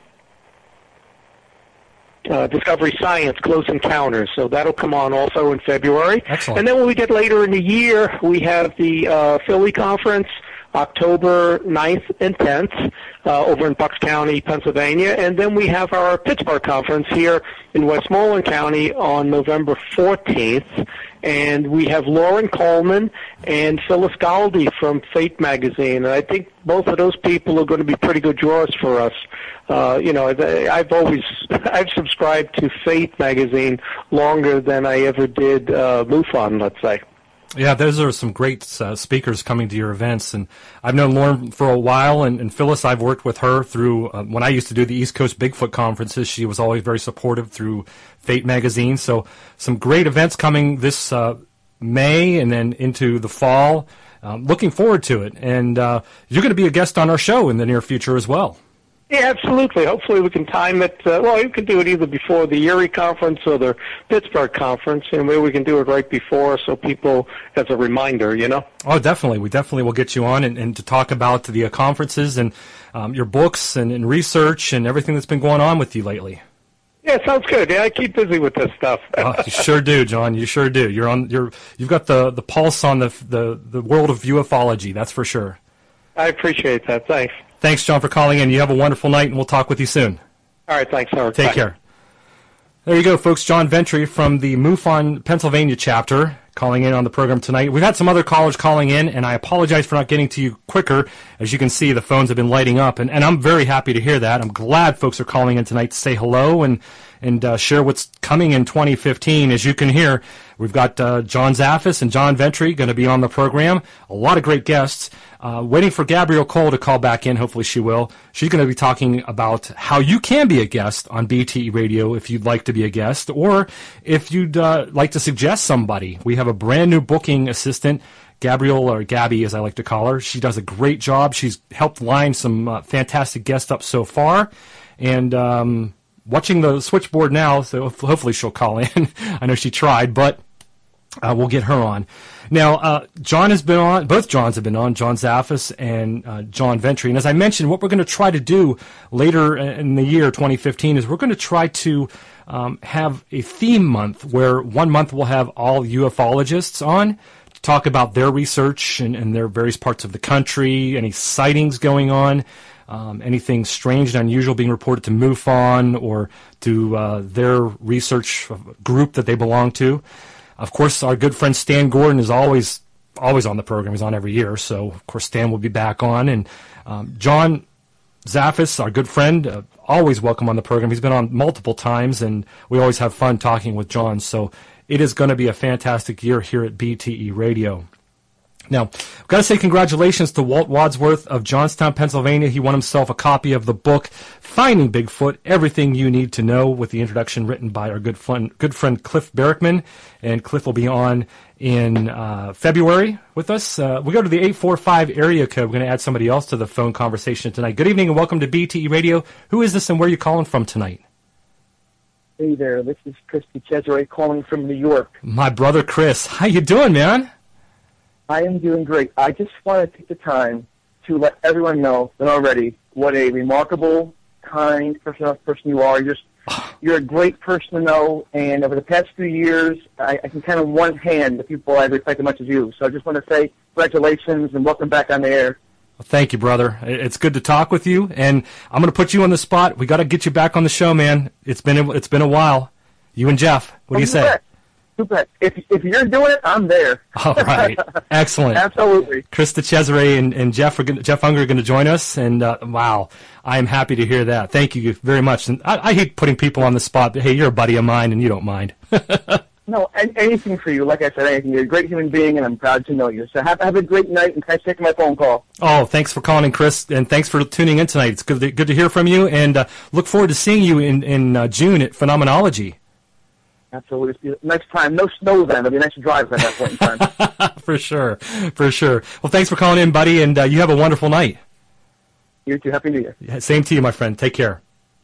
Uh, Discovery Science, Close Encounters. So that'll come on also in February. Excellent. And then when we get later in the year, we have the uh, Philly Conference, October ninth and tenth, uh, over in Bucks County, Pennsylvania. And then we have our Pittsburgh Conference here in Westmoreland County on November fourteenth. And we have Lauren Coleman and Phyllis Galdi from Fate Magazine. And I think both of those people are going to be pretty good draws for us. Uh, you know, I've always, I've subscribed to Fate Magazine longer than I ever did uh, MUFON, let's say. Yeah, those are some great uh, speakers coming to your events, and I've known Lauren for a while, and, and Phyllis, I've worked with her through, uh, when I used to do the East Coast Bigfoot conferences, she was always very supportive through Fate Magazine, so some great events coming this uh, May and then into the fall. Um, looking forward to it, and uh, you're going to be a guest on our show in the near future as well. Yeah, absolutely. Hopefully we can time it. Uh, well, you can do it either before the Erie Conference or the Pittsburgh Conference, and maybe we can do it right before so people, as a reminder, you know? Oh, definitely. We definitely will get you on and, and to talk about the uh, conferences and um, your books and, and research and everything that's been going on with you lately. Yeah, sounds good. Yeah, I keep busy with this stuff. Oh, you sure do, John. You sure do. You're on. You're. You've got the, the pulse on the the the world of ufology. That's for sure. I appreciate that. Thanks. Thanks, John, for calling in. You have a wonderful night, and we'll talk with you soon. All right, thanks, Howard. Take Bye. care. There you go, folks. John Ventry from the MUFON Pennsylvania chapter calling in on the program tonight. We've had some other callers calling in, and I apologize for not getting to you quicker. As you can see, the phones have been lighting up, and, and I'm very happy to hear that. I'm glad folks are calling in tonight to say hello and and uh, share what's coming in twenty fifteen. As you can hear, we've got uh, John Zaffis and John Ventry going to be on the program. A lot of great guests. Uh, waiting for Gabrielle Cole to call back in. Hopefully she will. She's going to be talking about how you can be a guest on B T E Radio if you'd like to be a guest, or if you'd uh, like to suggest somebody. We have a brand new booking assistant, Gabrielle, or Gabby as I like to call her. She does a great job. She's helped line some uh, fantastic guests up so far. And um, watching the switchboard now, so hopefully she'll call in. I know she tried, but uh, we'll get her on. Now, uh, John has been on, both Johns have been on, John Zaffis and uh, John Ventry. And as I mentioned, what we're going to try to do later in the year twenty fifteen is we're going to try to um, have a theme month where one month we'll have all ufologists on to talk about their research and, and their various parts of the country, any sightings going on, um, anything strange and unusual being reported to MUFON or to uh, their research group that they belong to. Of course, our good friend Stan Gordon is always always on the program. He's on every year, so of course Stan will be back on. And um, John Zaffis, our good friend, uh, always welcome on the program. He's been on multiple times, and we always have fun talking with John. So it is going to be a fantastic year here at B T E Radio. Now, I've got to say congratulations to Walt Wadsworth of Johnstown, Pennsylvania. He won himself a copy of the book, Finding Bigfoot, Everything You Need to Know, with the introduction written by our good friend, good friend Cliff Barrickman. And Cliff will be on in uh, February with us. Uh, we go to the eight four five area code. We're going to add somebody else to the phone conversation tonight. Good evening and welcome to B T E Radio. Who is this and where are you calling from tonight? Hey there, this is Chris DeCesare calling from New York. My brother Chris. How you doing, man? I am doing great. I just want to take the time to let everyone know that already what a remarkable, kind, person person you are. You're just you're a great person to know, and over the past few years, I, I can count on one hand the people I've respected as much as you. So I just want to say congratulations and welcome back on the air. Well, thank you, brother. It's good to talk with you, and I'm going to put you on the spot. We got to get you back on the show, man. It's been a, it's been a while. You and Jeff, what do you say? If if you're doing it, I'm there. All right, excellent. Absolutely. Chris DeCesare and, and Jeff are gonna, Jeff Unger are going to join us, and uh, wow, I am happy to hear that. Thank you very much. And I, I hate putting people on the spot, but hey, you're a buddy of mine, and you don't mind. No, anything for you. Like I said, anything. You're a great human being, and I'm proud to know you. So have have a great night, and thanks for taking my phone call. Oh, thanks for calling, Chris, and thanks for tuning in tonight. It's good to, good to hear from you, and uh, look forward to seeing you in in uh, June at Phenomenology. Absolutely. Next time, no snow then. It'll be a nice drive at that point in time. For sure. For sure. Well, thanks for calling in, buddy, and uh, you have a wonderful night. You too. Happy New Year. Yeah, same to you, my friend. Take care.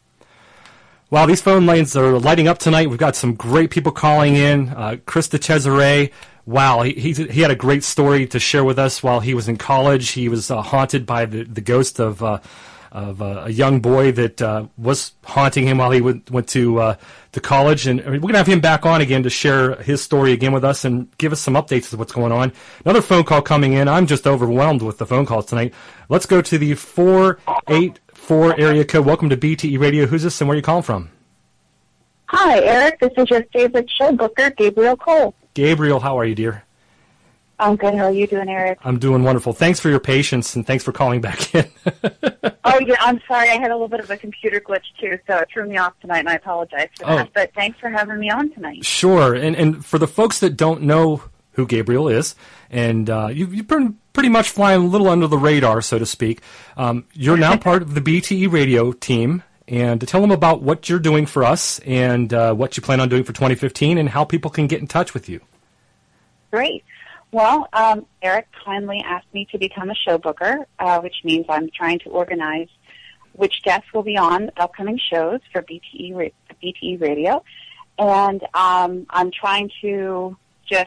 Wow, these phone lines are lighting up tonight. We've got some great people calling in. Uh, Chris DeCesare, wow, he, he he had a great story to share with us while he was in college. He was uh, haunted by the, the ghost of uh, of uh, a young boy that uh, was haunting him while he went, went to uh, to college. And I mean, we're going to have him back on again to share his story again with us and give us some updates of what's going on. Another phone call coming in. I'm just overwhelmed with the phone calls tonight. Let's go to the four eight four area code. Welcome to B T E Radio. Who's this and where are you calling from? Hi, Eric. This is your favorite show booker, Gabriel Cole. Gabriel, how are you, dear? I'm good. How are you doing, Eric? I'm doing wonderful. Thanks for your patience, and thanks for calling back in. Oh, yeah, I'm sorry. I had a little bit of a computer glitch, too, so it threw me off tonight, and I apologize for that. Oh. But thanks for having me on tonight. Sure. And and for the folks that don't know who Gabriel is, and uh, you, you've been pretty much flying a little under the radar, so to speak, um, you're now part of the B T E Radio team. And to tell them about what you're doing for us and uh, what you plan on doing for twenty fifteen and how people can get in touch with you. Great. Well, um, Eric kindly asked me to become a show booker, uh, which means I'm trying to organize which guests will be on upcoming shows for B T E, B T E Radio. And um, I'm trying to just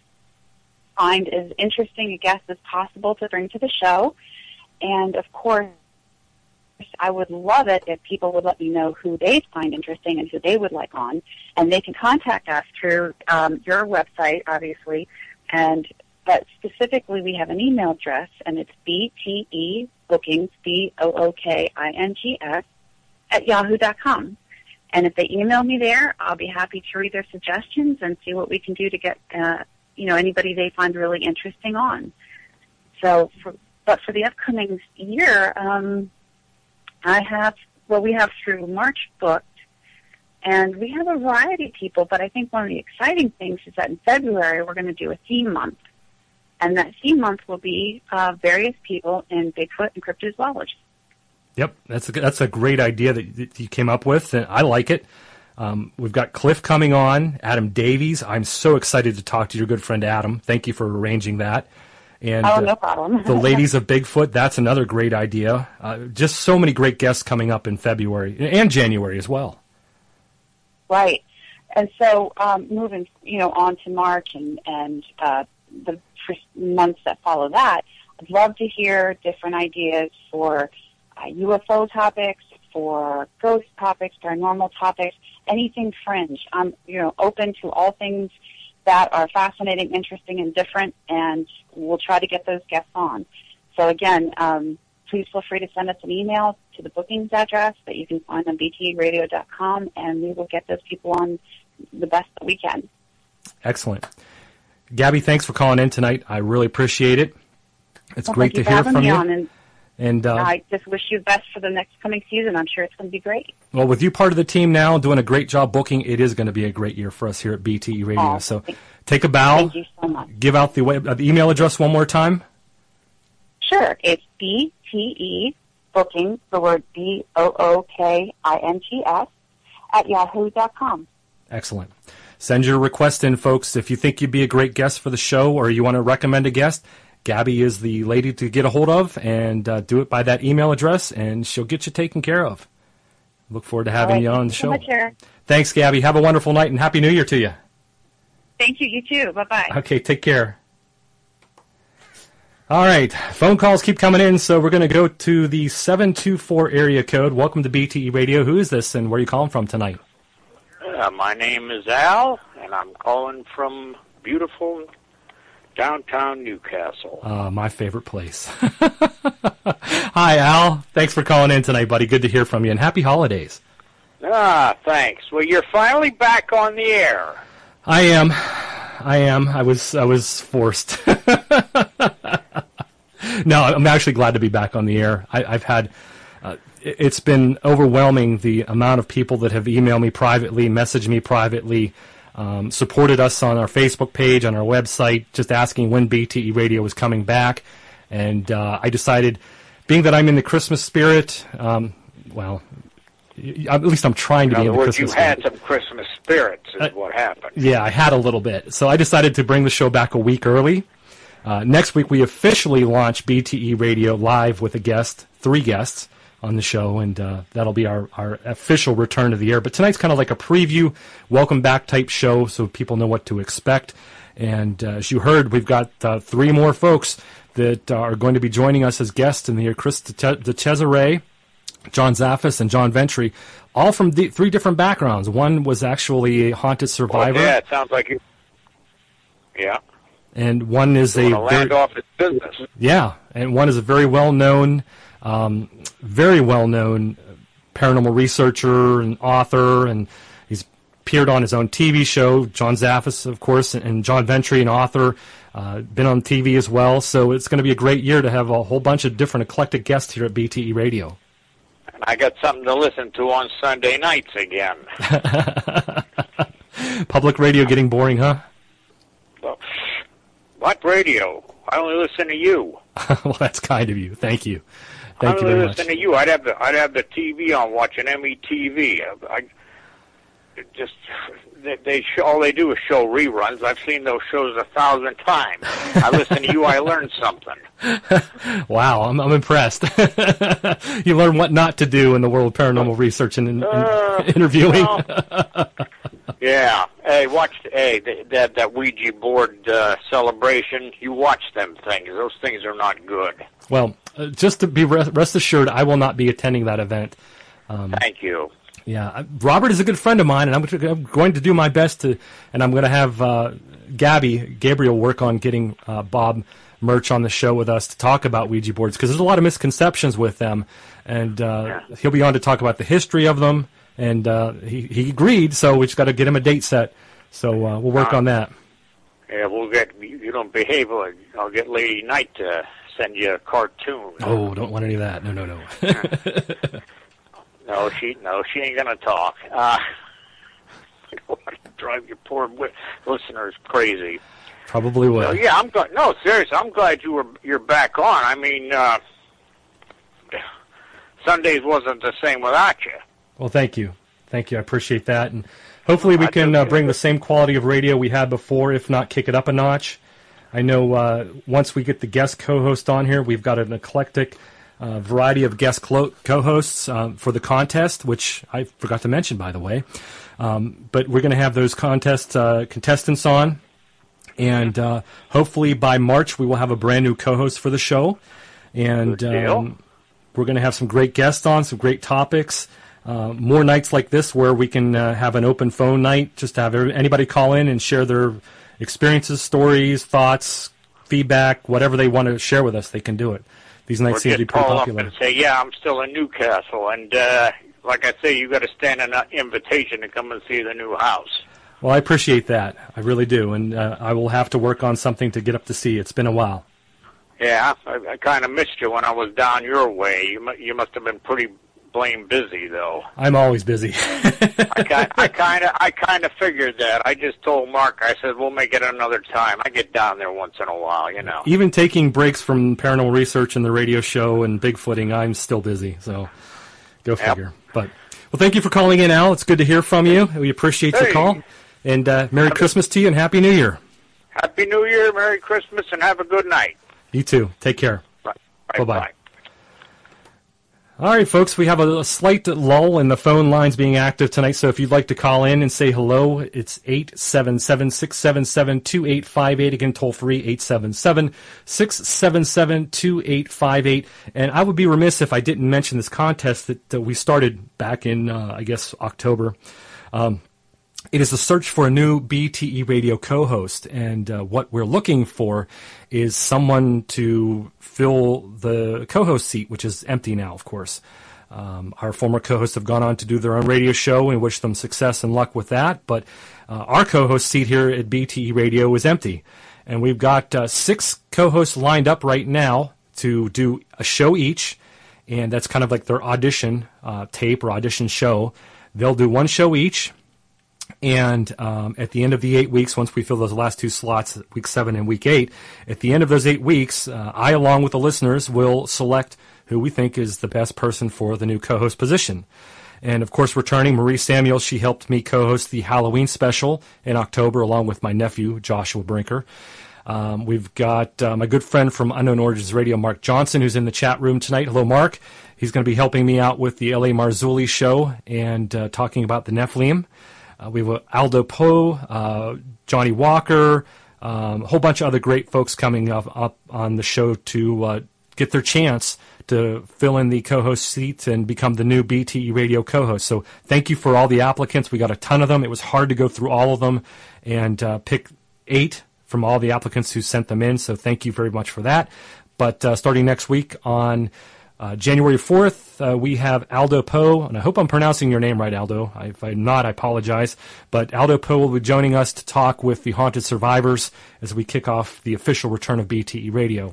find as interesting a guest as possible to bring to the show. And, of course, I would love it if people would let me know who they find interesting and who they would like on. And they can contact us through um, your website, obviously. And but specifically, we have an email address, and it's B T E bookings, B O O K I N G S, at yahoo dot com. And if they email me there, I'll be happy to read their suggestions and see what we can do to get, uh, you know, anybody they find really interesting on. So, for, but for the upcoming year, um, I have, well, we have through March booked, and we have a variety of people, but I think one of the exciting things is that in February we're going to do a theme month, and that theme month will be uh, various people in Bigfoot and cryptozoology. Yep, that's a, that's a great idea that, that you came up with, and I like it. Um, we've got Cliff coming on, Adam Davies. I'm so excited to talk to your good friend Adam. Thank you for arranging that. And oh, no problem. uh, the Ladies of Bigfoot, that's another great idea. Uh, just so many great guests coming up in February and January as well. Right. And so um, moving, you know, on to March and, and uh, the first months that follow that, I'd love to hear different ideas for uh, U F O topics, for ghost topics, paranormal topics, anything fringe. I'm, you know, open to all things that are fascinating, interesting, and different, and we'll try to get those guests on. So again, um, please feel free to send us an email to the bookings address that you can find on b t e radio dot com, and we will get those people on the best that we can. Excellent. Gabby, thanks for calling in tonight. I really appreciate it. It's well, great to hear from me you. On, and and uh, I just wish you the best for the next coming season. I'm sure it's going to be great. Well, with you part of the team now, doing a great job booking, it is going to be a great year for us here at B T E Radio. Oh, so take a bow. Thank you so much. Give out the, web, uh, the email address one more time. Sure. It's B T E Bookings, the word B O O K I N G S, at yahoo dot com. Excellent. Send your request in, folks. If you think you'd be a great guest for the show or you want to recommend a guest, Gabby is the lady to get a hold of, and uh, do it by that email address, and she'll get you taken care of. Look forward to having right, you on the thank show. You so much, Eric. Thanks, Gabby. Have a wonderful night, and Happy New Year to you. Thank you. You too. Bye-bye. Okay, take care. All right, phone calls keep coming in, so we're going to go to the seven two four area code. Welcome to B T E Radio. Who is this, and where are you calling from tonight? Uh, my name is Al, and I'm calling from beautiful downtown Newcastle. Uh, my favorite place. Hi, Al. Thanks for calling in tonight, buddy. Good to hear from you, and happy holidays. Ah, thanks. Well, you're finally back on the air. I am. I am. I was I was forced. No, I'm actually glad to be back on the air. I, I've had, uh, it's been overwhelming, the amount of people that have emailed me privately, messaged me privately, um, supported us on our Facebook page, on our website, just asking when B T E Radio was coming back. And uh, I decided, being that I'm in the Christmas spirit, um, well, at least I'm trying to in be in the words, Christmas you had spirit. some Christmas spirits is Uh, what happened. Yeah, I had a little bit. So I decided to bring the show back a week early. Uh, next week, we officially launch B T E Radio live with a guest, three guests on the show, and uh, that'll be our, our official return to the air. But tonight's kind of like a preview, welcome back type show, so people know what to expect. And uh, as you heard, we've got uh, three more folks that uh, are going to be joining us as guests in the year. Chris DeCesare, John Zaffis, and John Ventry, all from the, three different backgrounds. One was actually a haunted survivor. Well, yeah, it sounds like you. Yeah. And one is You a want to land very, off his business. yeah, and one is a very well-known, um, very well-known paranormal researcher and author, and he's appeared on his own T V show. John Zaffis, of course, and John Ventry, an author, uh, been on T V as well. So it's going to be a great year to have a whole bunch of different eclectic guests here at B T E Radio. And I got something to listen to on Sunday nights again. Public radio getting boring, huh? So, what radio? I only listen to you. Well, that's kind of you. Thank you. Thank I you only very listen much. to you. I'd have the I'd have the T V on watching M E T V. I, I it just they, they show, all they do is show reruns. I've seen those shows a thousand times. I listen to you. I learned something. Wow, I'm, I'm impressed. You learn what not to do in the world of paranormal research and, and, Uh, and interviewing. well, yeah. Hey, watch. Hey, th- that that Ouija board uh, celebration. You watch them things. Those things are not good. Well, uh, just to be rest, rest assured, I will not be attending that event. Um, Thank you. Yeah, I- Robert is a good friend of mine, and I'm, to, I'm going to do my best to, and I'm going to have uh, Gabby, Gabriel, work on getting uh, Bob Murch on the show with us to talk about Ouija boards, because there's a lot of misconceptions with them, and uh, yeah. he'll be on to talk about the history of them, and uh, he, he agreed, so we just got to get him a date set, so uh, we'll work uh, on that. Yeah, we'll get, you don't behave, I'll get Lady Knight to send you a cartoon. Oh, don't want any of that. No, no, no. No, she no, she ain't gonna talk. Uh, I don't want to drive your poor wi- listeners crazy. Probably will. So, yeah, I'm glad. No, seriously, I'm glad you were you're back on. I mean, uh, Sundays wasn't the same without you. Well, thank you, thank you. I appreciate that, and hopefully we can uh, bring the same quality of radio we had before, if not kick it up a notch. I know uh, once we get the guest co-host on here, we've got an eclectic Uh, variety of guest clo- co-hosts uh, for the contest, which I forgot to mention, by the way. Um, but we're going to have those contest uh, contestants on, and uh, hopefully by March we will have a brand new co-host for the show, and um, we're going to have some great guests on, some great topics. Uh, more nights like this where we can uh, have an open phone night, just to have anybody call in and share their experiences, stories, thoughts, feedback, whatever they want to share with us. They can do it. These nights seem to be pretty call popular. up and say, yeah, I'm still in Newcastle, and uh, like I say, you got to stand an invitation to come and see the new house. Well, I appreciate that. I really do, and uh, I will have to work on something to get up to see. It's been a while. Yeah, I, I kind of missed you when I was down your way. You mu- you must have been pretty blame busy, though. I'm always busy. I kind, I kind of, I kind of figured that. I just told Mark. I said, "We'll make it another time." I get down there once in a while, you know. Even taking breaks from paranormal research and the radio show and Bigfooting, I'm still busy. So, go figure. Yep. But well, thank you for calling in, Al. It's good to hear from you. We appreciate hey. your call. And uh, Merry Christmas to you and Happy New Year. Happy New Year, Merry Christmas, and have a good night. You too. Take care. Bye. Bye bye. All right, folks, we have a, a slight lull in the phone lines being active tonight, so if you'd like to call in and say hello, it's eight seven seven, six seven seven, two eight five eight. Again, toll free, eight seven seven, six seven seven, two eight five eight. And I would be remiss if I didn't mention this contest that, that we started back in, uh, I guess, October. Um, It is a search for a new B T E radio co-host, and uh, what we're looking for is someone to fill the co-host seat, which is empty now, of course. Um, our former co-hosts have gone on to do their own radio show, and we wish them success and luck with that, but uh, our co-host seat here at B T E Radio is empty, and we've got uh, six co-hosts lined up right now to do a show each, and that's kind of like their audition uh, tape or audition show. They'll do one show each. And um, at the end of the eight weeks, once we fill those last two slots, week seven and week eight, at the end of those eight weeks, uh, I, along with the listeners, will select who we think is the best person for the new co-host position. And, of course, returning, Marie Samuel, she helped me co-host the Halloween special in October, along with my nephew, Joshua Brinker. Um, we've got uh, my good friend from Unknown Origins Radio, Mark Johnson, who's in the chat room tonight. Hello, Mark. He's going to be helping me out with the L A Marzulli show and uh, talking about the Nephilim. Uh, we have Aldo Poe, uh, Johnny Walker, um, a whole bunch of other great folks coming up, up on the show to uh, get their chance to fill in the co-host seat and become the new B T E Radio co-host. So thank you for all the applicants. We got a ton of them. It was hard to go through all of them and uh, pick eight from all the applicants who sent them in. So thank you very much for that. But uh, starting next week on Uh, January fourth, uh, we have Aldo Poe, and I hope I'm pronouncing your name right, Aldo. I, if I'm not, I apologize. But Aldo Poe will be joining us to talk with the Haunted Survivors as we kick off the official return of B T E Radio.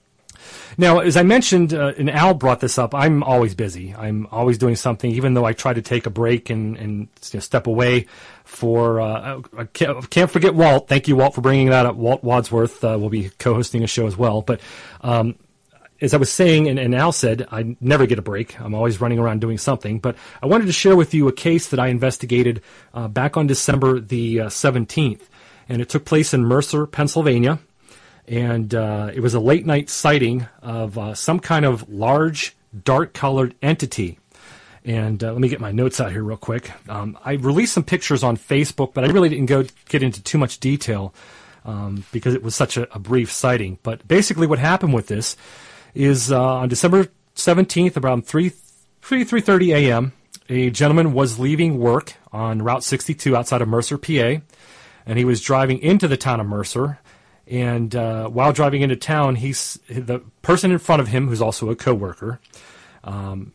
Now, as I mentioned, uh, and Al brought this up, I'm always busy. I'm always doing something, even though I try to take a break and, and you know, step away for, uh, I can't, can't forget Walt. Thank you, Walt, for bringing that up. Walt Wadsworth uh, will be co-hosting a show as well. But um as I was saying, and, and Al said, I never get a break. I'm always running around doing something. But I wanted to share with you a case that I investigated uh, back on December the uh, seventeenth. And it took place in Mercer, Pennsylvania. And uh, it was a late-night sighting of uh, some kind of large, dark-colored entity. And uh, let me get my notes out here real quick. Um, I released some pictures on Facebook, but I really didn't go get into too much detail um, because it was such a, a brief sighting. But basically what happened with this is uh, on December seventeenth, around three thirty a.m., a gentleman was leaving work on Route sixty-two outside of Mercer, P A, and he was driving into the town of Mercer. And uh, while driving into town, he's, the person in front of him, who's also a coworker, um,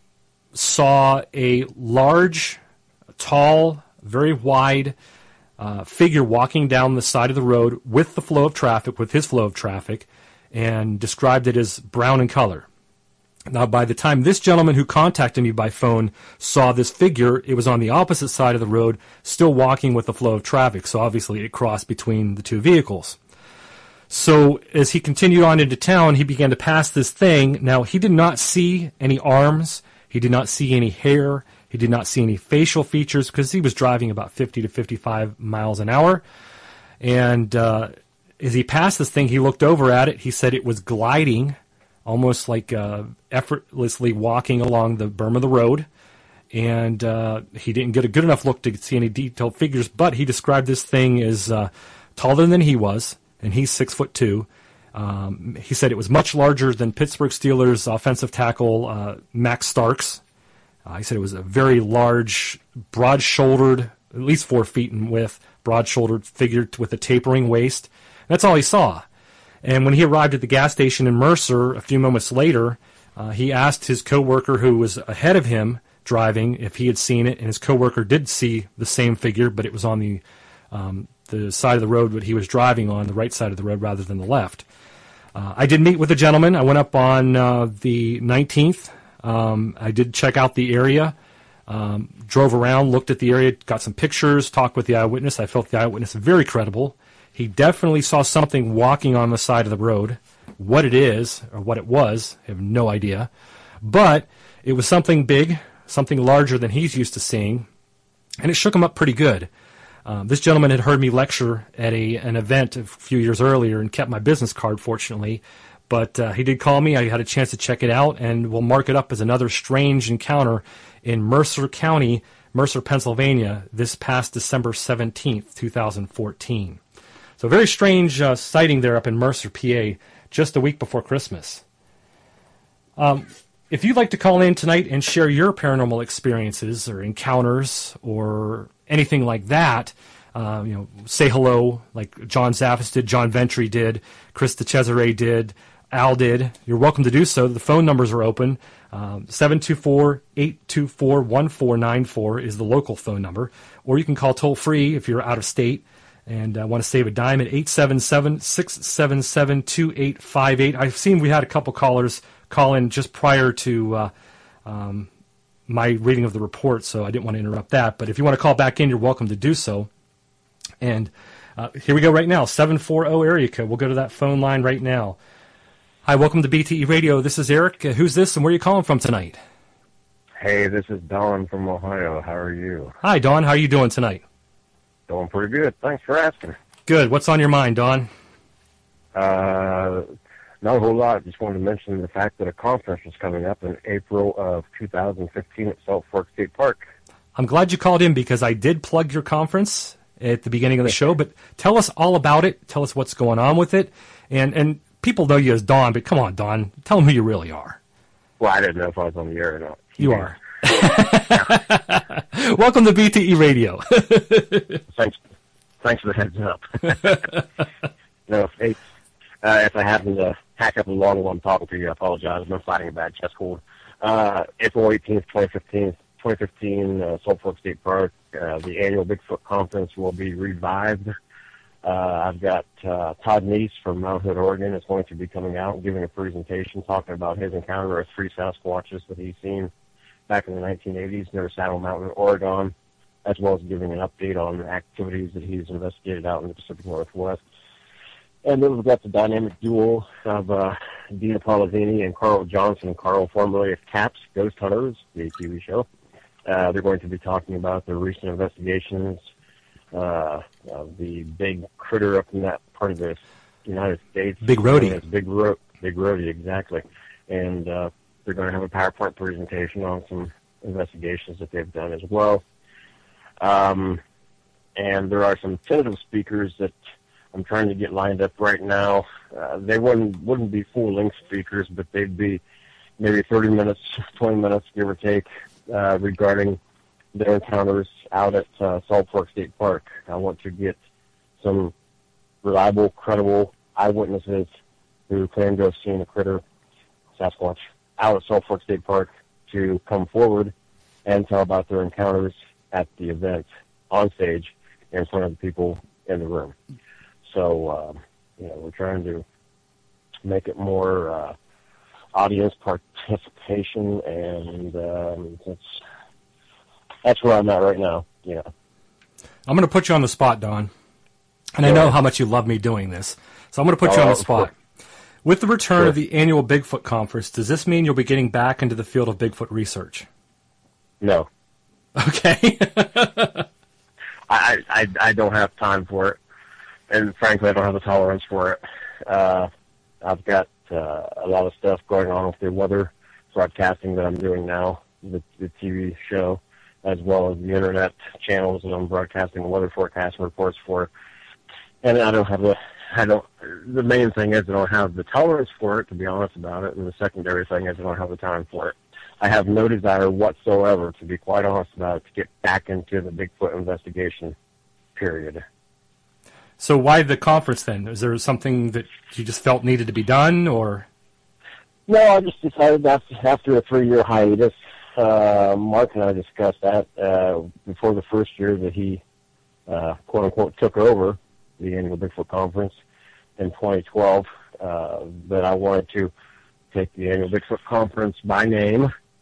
saw a large, tall, very wide uh, figure walking down the side of the road with the flow of traffic, with his flow of traffic, and described it as brown in color. Now, by the time this gentleman who contacted me by phone saw this figure, it was on the opposite side of the road, still walking with the flow of traffic, so obviously it crossed between the two vehicles. So as he continued on into town, he began to pass this thing. Now, he did not see any arms, he did not see any hair, he did not see any facial features, because he was driving about fifty to fifty-five miles an hour, and uh, as he passed this thing, he looked over at it. He said it was gliding, almost like uh, effortlessly walking along the berm of the road. And uh, he didn't get a good enough look to see any detailed figures, but he described this thing as uh, taller than he was, and he's six foot two. Um, he said it was much larger than Pittsburgh Steelers offensive tackle uh, Max Starks. Uh, he said it was a very large, broad-shouldered, at least four feet in width, broad-shouldered figure with a tapering waist. That's all he saw. And when he arrived at the gas station in Mercer a few moments later, uh, he asked his coworker who was ahead of him driving if he had seen it, and his coworker did see the same figure, but it was on the um, the side of the road that he was driving on, the right side of the road rather than the left. Uh, I did meet with a gentleman. I went up on uh, the nineteenth Um, I did check out the area, um, drove around, looked at the area, got some pictures, talked with the eyewitness. I felt the eyewitness very credible. He definitely saw something walking on the side of the road. What it is, or what it was, I have no idea. But it was something big, something larger than he's used to seeing, and it shook him up pretty good. Um, this gentleman had heard me lecture at a an event a few years earlier and kept my business card, fortunately. But uh, he did call me. I had a chance to check it out, and we'll mark it up as another strange encounter in Mercer County, Mercer, Pennsylvania, this past December seventeenth, twenty fourteen. So a very strange uh, sighting there up in Mercer, P A, just a week before Christmas. Um, if you'd like to call in tonight and share your paranormal experiences or encounters or anything like that, uh, you know, say hello like John Zaffis did, John Ventry did, Chris DeCesare did, Al did, you're welcome to do so. The phone numbers are open. Um, seven two four, eight two four, one four nine four is the local phone number. Or you can call toll-free if you're out of state and uh, want to save a dime at eight seven seven, six seven seven, two eight five eight. I've seen we had a couple callers call in just prior to uh, um, my reading of the report, so I didn't want to interrupt that. But if you want to call back in, you're welcome to do so. And uh, here we go right now, seven four zero area code. We'll go to that phone line right now. Hi, welcome to B T E Radio. This is Eric. Uh, who's this and where are you calling from tonight? Hey, this is Don from Ohio. How are you? Hi, Don. How are you doing tonight? Doing pretty good. Thanks for asking. Good. What's on your mind, Don? Uh, not a whole lot. Just wanted to mention the fact that a conference is coming up in April of two thousand fifteen at Salt Fork State Park. I'm glad you called in because I did plug your conference at the beginning of the show, but tell us all about it. Tell us what's going on with it. And and people know you as Don, but come on, Don. Tell them who you really are. Well, I didn't know if I was on the air or not. You are. Welcome to B T E Radio. Thanks. Thanks for the heads up. No, if, uh, if I happen to hack up a long one talking to you, I apologize. I'm fighting a bad chest cold. Uh, April eighteenth, twenty fifteen, twenty fifteen, uh, Salt Fork State Park. Uh, the annual Bigfoot Conference will be revived. Uh, I've got uh, Todd Neese from Mount Hood, Oregon, is going to be coming out and giving a presentation talking about his encounter with three Sasquatches that he's seen back in the nineteen eighties near Saddle Mountain, Oregon, as well as giving an update on the activities that he's investigated out in the Pacific Northwest. And then we've got the dynamic duo of uh, Dina Polavini and Carl Johnson. Carl, formerly of CAPS, Ghost Hunters, the T V show. Uh, they're going to be talking about the recent investigations uh, of the big critter up in that part of the United States. Big Rhodey. It's Big, Ro- Big Rhodey, exactly. And uh, they're going to have a PowerPoint presentation on some investigations that they've done as well. Um, and there are some tentative speakers that I'm trying to get lined up right now. Uh, they wouldn't wouldn't be full-length speakers, but they'd be maybe thirty minutes, twenty minutes, give or take, uh, regarding their encounters out at uh, Salt Fork State Park. I want to get some reliable, credible eyewitnesses who claim to have seen a critter, Sasquatch, out at Salt Fork State Park to come forward and tell about their encounters at the event on stage in front of the people in the room. So, um, you know, we're trying to make it more uh, audience participation, and um, that's, that's where I'm at right now, you know. I'm going to put you on the spot, Don, and I know how much you love me doing this, so I'm going to put oh, you on the spot. Sure. With the return Sure. of the annual Bigfoot Conference, does this mean you'll be getting back into the field of Bigfoot research? No. Okay. I, I, I don't have time for it, and frankly, I don't have the tolerance for it. Uh, I've got uh, a lot of stuff going on with the weather broadcasting that I'm doing now, the, the T V show, as well as the internet channels that I'm broadcasting the weather forecast and reports for. And I don't have the, I don't, the main thing is I don't have the tolerance for it, to be honest about it, and the secondary thing is I don't have the time for it. I have no desire whatsoever, to be quite honest about it, to get back into the Bigfoot investigation, period. So why the conference then? Is there something that you just felt needed to be done, or? No, I just decided that after a three-year hiatus, uh, Mark and I discussed that uh, before the first year that he, uh, quote-unquote, took over the annual Bigfoot Conference in twenty twelve, uh, that I wanted to take the annual Bigfoot Conference by name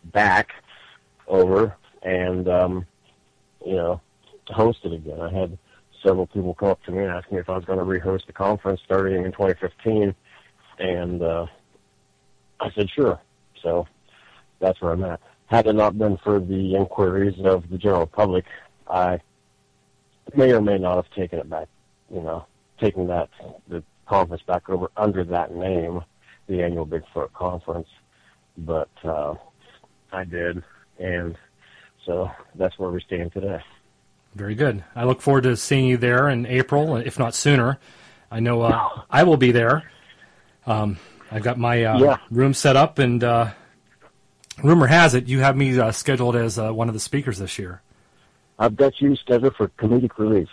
back over and, um, you know, host it again. I had several people come up to me and ask me if I was going to rehost the conference starting in twenty fifteen, and uh, I said sure. So that's where I'm at. Had it not been for the inquiries of the general public, I may or may not have taken it back, you know, taking that the conference back over under that name, the annual Bigfoot Conference. But uh, I did, and so that's where we stand today. Very good. I look forward to seeing you there in April, if not sooner. I know uh, I will be there. Um, I've got my uh, yeah. room set up, and uh, rumor has it you have me uh, scheduled as uh, one of the speakers this year. I've got you scheduled for comedic relief.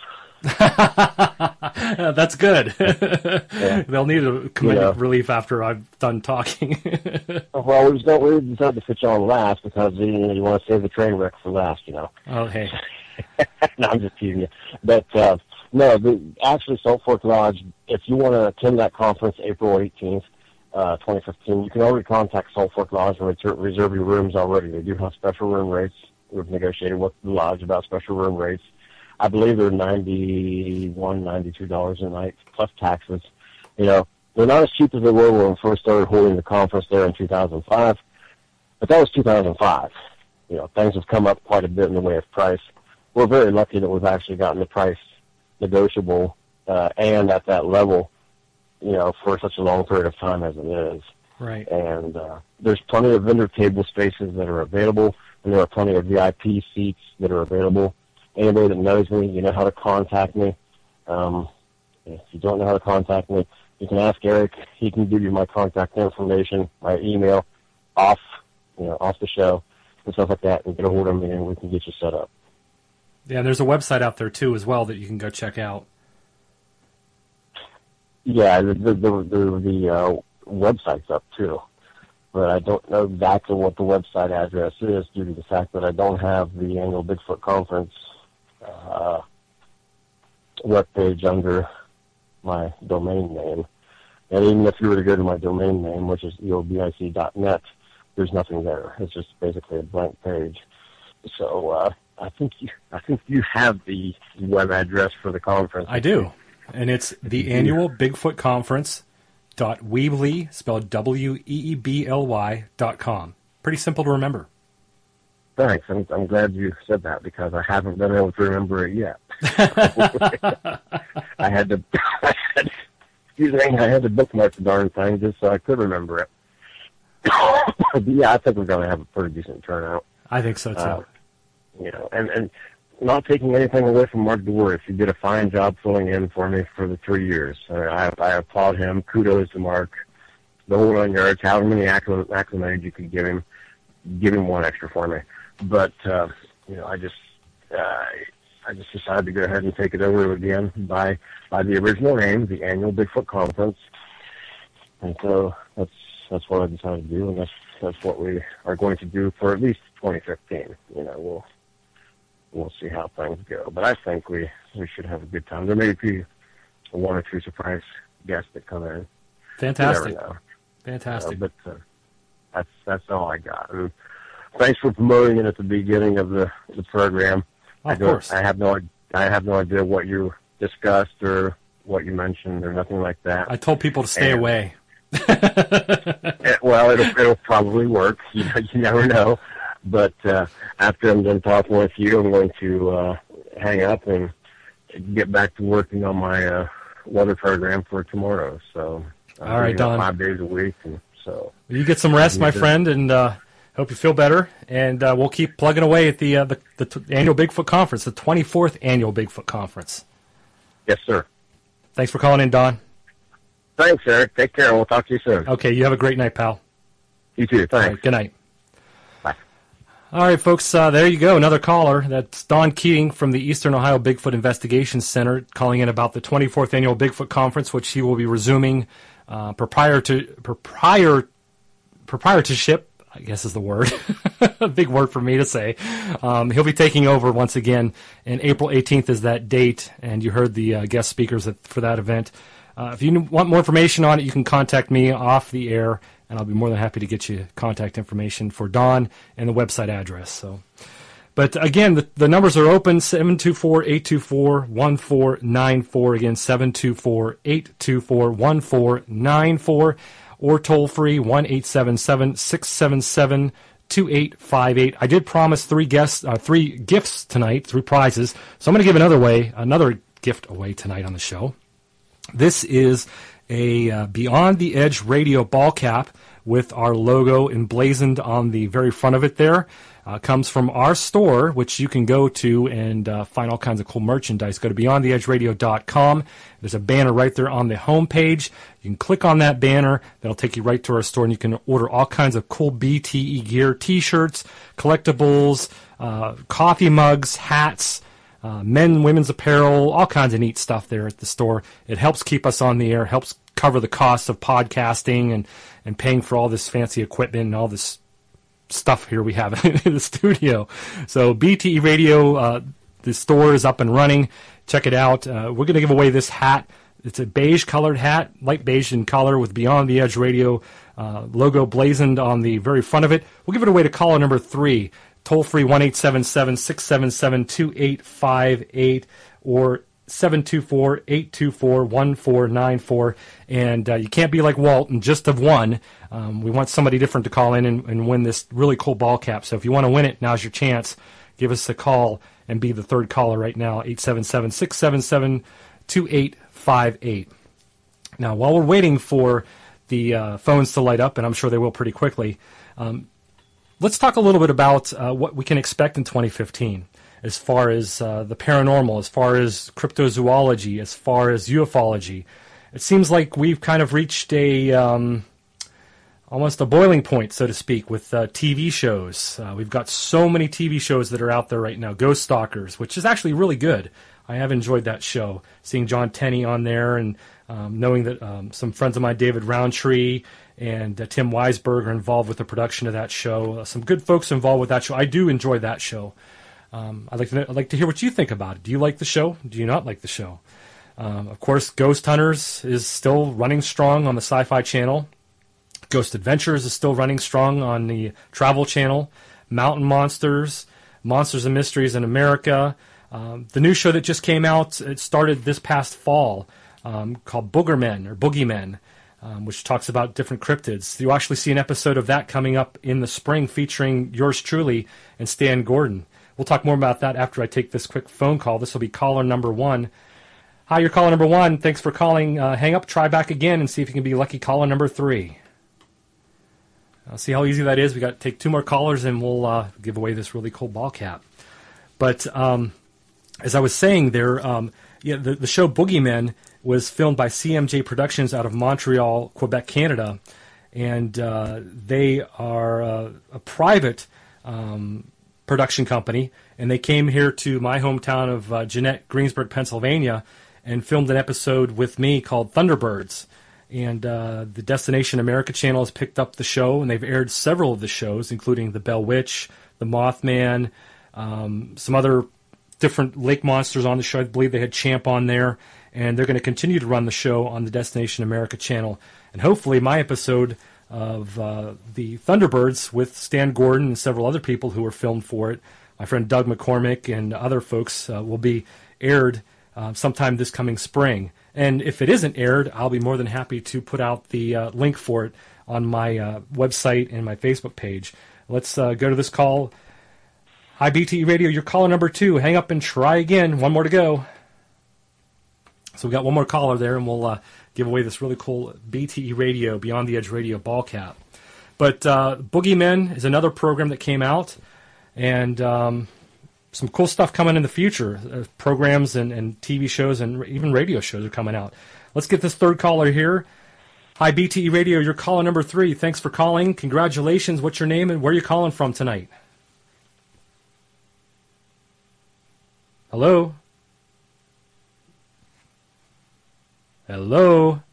That's good. Yeah. They'll need a comedic yeah. relief after I've done talking. Well, we just don't we decided to fit you on last because you, know, you want to save the train wreck for last, you know. Oh, hey. No, I'm just teasing you. But, uh, no, the, actually, Salt Fork Lodge, if you want to attend that conference April eighteenth, uh, twenty fifteen, you can already contact Salt Fork Lodge and reserve, reserve your rooms already. They do have special room rates. We've negotiated with the lodge about special room rates. I believe they're ninety-one dollars, ninety-two dollars a night, plus taxes. You know, they're not as cheap as they were when we first started holding the conference there in two thousand five, but that was two thousand five. You know, things have come up quite a bit in the way of price. We're very lucky that we've actually gotten the price negotiable uh, and at that level, you know, for such a long period of time as it is. Right. And uh, there's plenty of vendor table spaces that are available, and there are plenty of V I P seats that are available. Anybody that knows me, you know how to contact me. Um, if you don't know how to contact me, you can ask Eric. He can give you my contact information, my email, off, you know, off the show, and stuff like that, and get a hold of me, and we can get you set up. Yeah, and there's a website out there, too, as well, that you can go check out. Yeah, the the the, the, the uh, website's up, too. But I don't know exactly what the website address is due to the fact that I don't have the annual Bigfoot Conference uh, webpage under my domain name. And even if you were to go to my domain name, which is E O B I C dot net, there's nothing there. It's just basically a blank page. So uh, I think you I think you have the web address for the conference. I do. And it's the annual Bigfoot Conference dot Weebly, spelled W E E B L Y dot com. Pretty simple to remember. Thanks. I'm, I'm glad you said that because I haven't been able to remember it yet. I had to, I had, excuse me, I had to bookmark the darn thing just so I could remember it. But yeah, I think we're going to have a pretty decent turnout. I think so too. Uh, you know, and, and not taking anything away from Mark DeWarf. He did a fine job filling in for me for the three years. I, I applaud him. Kudos to Mark. The whole nine yards. However many acclimated you could give him, give him one extra for me. But uh, you know, I just uh, I just decided to go ahead and take it over again by by the original name, the annual Bigfoot Conference. And so that's that's what I decided to do, and that's that's what we are going to do for at least twenty fifteen. You know, we'll we'll see how things go, but I think we we should have a good time. There may be one or two surprise guests that come in. Fantastic, you never know. Fantastic. Uh, but uh, that's that's all I got. And thanks for promoting it at the beginning of the the program. Oh, I of don't, course. I have no I have no idea what you discussed or what you mentioned or nothing like that. I told people to stay and, away. it, well, it'll it'll probably work. You know, you never know. But uh, after I'm done talking with you, I'm going to uh, hang up and get back to working on my uh, weather program for tomorrow. So, uh, all right, you know, Don. five days a week, and so Well, you get some rest, my Yeah. friend, and uh, hope you feel better. And uh, we'll keep plugging away at the uh, the, the t- annual Bigfoot Conference, the twenty-fourth annual Bigfoot Conference. Yes, sir. Thanks for calling in, Don. Thanks, Eric. Take care. We'll talk to you soon. Okay, you have a great night, pal. You too. Thanks. All right, good night. Bye. All right, folks, uh, there you go. Another caller. That's Don Keating from the Eastern Ohio Bigfoot Investigation Center calling in about the twenty-fourth Annual Bigfoot Conference, which he will be resuming uh, proprietor, proprior, proprietorship, I guess is the word. A big word for me to say. Um, he'll be taking over once again, and April eighteenth is that date, and you heard the uh, guest speakers at, for that event. Uh, if you want more information on it, you can contact me off the air and I'll be more than happy to get you contact information for Don and the website address. So, but again, the, the numbers are open, seven two four, eight two four, one four nine four. Again, seven two four, eight two four, one four nine four, or toll free, one eight seven seven, six seven seven, two eight five eight. I did promise three guests, uh, three gifts tonight, three prizes, so I'm going to give another way, another gift away tonight on the show. This is a uh, Beyond the Edge radio ball cap with our logo emblazoned on the very front of it there. Uh, comes from our store, which you can go to and uh, find all kinds of cool merchandise. Go to beyond the edge radio dot com. There's a banner right there on the home page. You can click on that banner. That'll take you right to our store, and you can order all kinds of cool B T E gear, T-shirts, collectibles, uh, coffee mugs, hats, uh, men, women's apparel, all kinds of neat stuff there at the store. It helps keep us on the air, helps cover the cost of podcasting and, and paying for all this fancy equipment and all this stuff here we have in the studio. So B T E Radio, uh, the store is up and running. Check it out. Uh, we're going to give away this hat. It's a beige colored hat, light beige in color with Beyond the Edge Radio uh, logo blazoned on the very front of it. We'll give it away to caller number three. Toll free one eight seven seven, six seven seven, two eight five eight or seven two four, eight two four, one four nine four. And uh, you can't be like Walt and just have one. Um, we want somebody different to call in and, and win this really cool ball cap. So if you want to win it, now's your chance. Give us a call and be the third caller right now, eight seven seven, six seven seven, two eight five eight. Now, while we're waiting for the uh, phones to light up, and I'm sure they will pretty quickly, um, let's talk a little bit about uh, what we can expect in twenty fifteen. As far as uh, the paranormal, as far as cryptozoology, as far as ufology. It seems like we've kind of reached a um, almost a boiling point, so to speak, with uh, T V shows. Uh, we've got so many T V shows that are out there right now. Ghost Stalkers, which is actually really good. I have enjoyed that show, seeing John Tenney on there and um, knowing that um, some friends of mine, David Roundtree and uh, Tim Weisberg, are involved with the production of that show. Uh, some good folks involved with that show. I do enjoy that show. Um, I'd like to I'd like to hear what you think about it. Do you like the show? Do you not like the show? Um, of course, Ghost Hunters is still running strong on the Sci-Fi Channel. Ghost Adventures is still running strong on the Travel Channel. Mountain Monsters, Monsters and Mysteries in America. Um, the new show that just came out, it started this past fall, um, called Boogermen or Boogeymen, um, which talks about different cryptids. You'll actually see an episode of that coming up in the spring featuring yours truly and Stan Gordon. We'll talk more about that after I take this quick phone call. This will be caller number one. Hi, you're caller number one. Thanks for calling. Uh, hang up, try back again, and see if you can be lucky caller number three. I'll see how easy that is. We got to take two more callers, and we'll uh, give away this really cool ball cap. But um, as I was saying there, um, yeah, the, the show Boogeymen was filmed by C M J Productions out of Montreal, Quebec, Canada. And uh, they are uh, a private um production company, and they came here to my hometown of uh, Jeanette, Greensburg, Pennsylvania, and filmed an episode with me called Thunderbirds. And uh, the Destination America channel has picked up the show, and they've aired several of the shows, including The Bell Witch, The Mothman, um, some other different lake monsters on the show. I believe they had Champ on there, and they're going to continue to run the show on the Destination America channel. And hopefully my episode of uh, the Thunderbirds with Stan Gordon and several other people who were filmed for it, my friend Doug McCormick and other folks, uh, will be aired uh, sometime this coming spring. And if it isn't aired, I'll be more than happy to put out the uh, link for it on my uh, website and my Facebook page. Let's uh, go to this call. Hi, B T E Radio, you're caller number two. Hang up and try again. One more to go. So we got one more caller there, and we'll uh, give away this really cool B T E Radio, Beyond the Edge Radio ball cap. But uh, Boogeymen is another program that came out, and um, some cool stuff coming in the future. Uh, programs and, and T V shows and even radio shows are coming out. Let's get this third caller here. Hi, B T E Radio, you're caller number three. Thanks for calling. Congratulations. What's your name and where are you calling from tonight? Hello? Hello?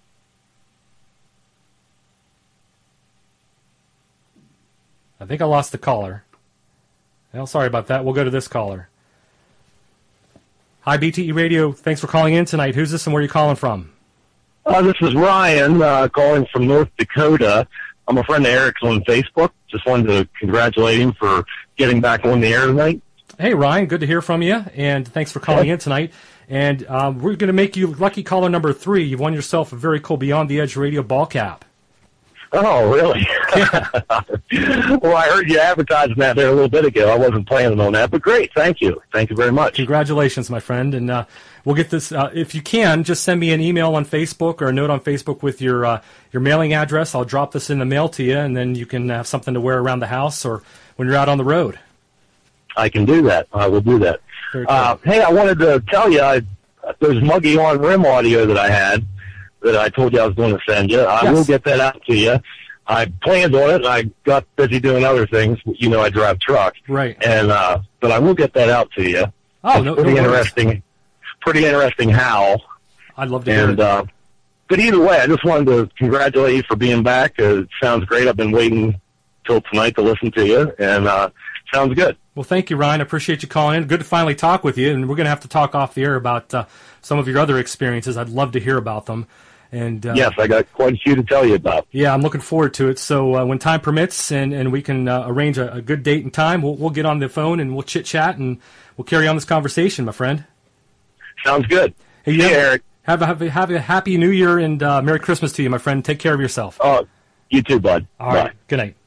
I think I lost the caller. Well, sorry about that. We'll go to this caller. Hi, B T E Radio. Thanks for calling in tonight. Who's this and where are you calling from? Uh, this is Ryan uh, calling from North Dakota. I'm a friend of Eric's on Facebook. Just wanted to congratulate him for getting back on the air tonight. Hey, Ryan, good to hear from you, and thanks for calling in tonight. And um, we're going to make you lucky caller number three. You've won yourself a very cool Beyond the Edge radio ball cap. Oh, really? Yeah. Well, I heard you advertising that there a little bit ago. I wasn't planning on that, but great. Thank you. Thank you very much. Congratulations, my friend. And uh, we'll get this, uh, if you can, just send me an email on Facebook or a note on Facebook with your uh, your mailing address. I'll drop this in the mail to you, and then you can have something to wear around the house or when you're out on the road. I can do that. I will do that. Very cool. Uh, hey, I wanted to tell you, I, there's Muggy on Rim audio that I had that I told you I was going to send you. I Yes. will get that out to you. I planned on it. I got busy doing other things. You know, I drive truck. Right. And, uh, but I will get that out to you. Oh, it's no, pretty no worries. interesting. Pretty interesting how. I'd love to hear And, it. uh, but either way, I just wanted to congratulate you for being back. Uh, it sounds great. I've been waiting till tonight to listen to you, and uh, sounds good. Well, thank you, Ryan. I appreciate you calling in. Good to finally talk with you, and we're going to have to talk off the air about uh, some of your other experiences. I'd love to hear about them. And uh, Yes, I got quite a few to tell you about. yeah, I'm looking forward to it. So uh, when time permits and, and we can uh, arrange a, a good date and time, we'll, we'll get on the phone and we'll chit-chat, and we'll carry on this conversation, my friend. Sounds good. Hey, See you, have, Eric. Have a, have, a, have a happy New Year and uh, Merry Christmas to you, my friend. Take care of yourself. Oh, you too, bud. All right. Bye. Good night.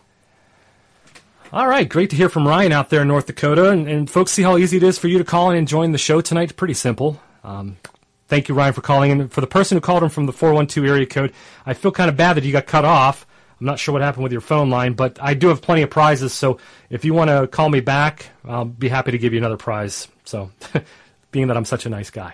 All right. Great to hear from Ryan out there in North Dakota. And, and folks, see how easy it is for you to call in and join the show tonight. It's pretty simple. Um, thank you, Ryan, for calling in. For the person who called in from the four one two area code, I feel kind of bad that you got cut off. I'm not sure what happened with your phone line, but I do have plenty of prizes. So if you want to call me back, I'll be happy to give you another prize. So being that I'm such a nice guy.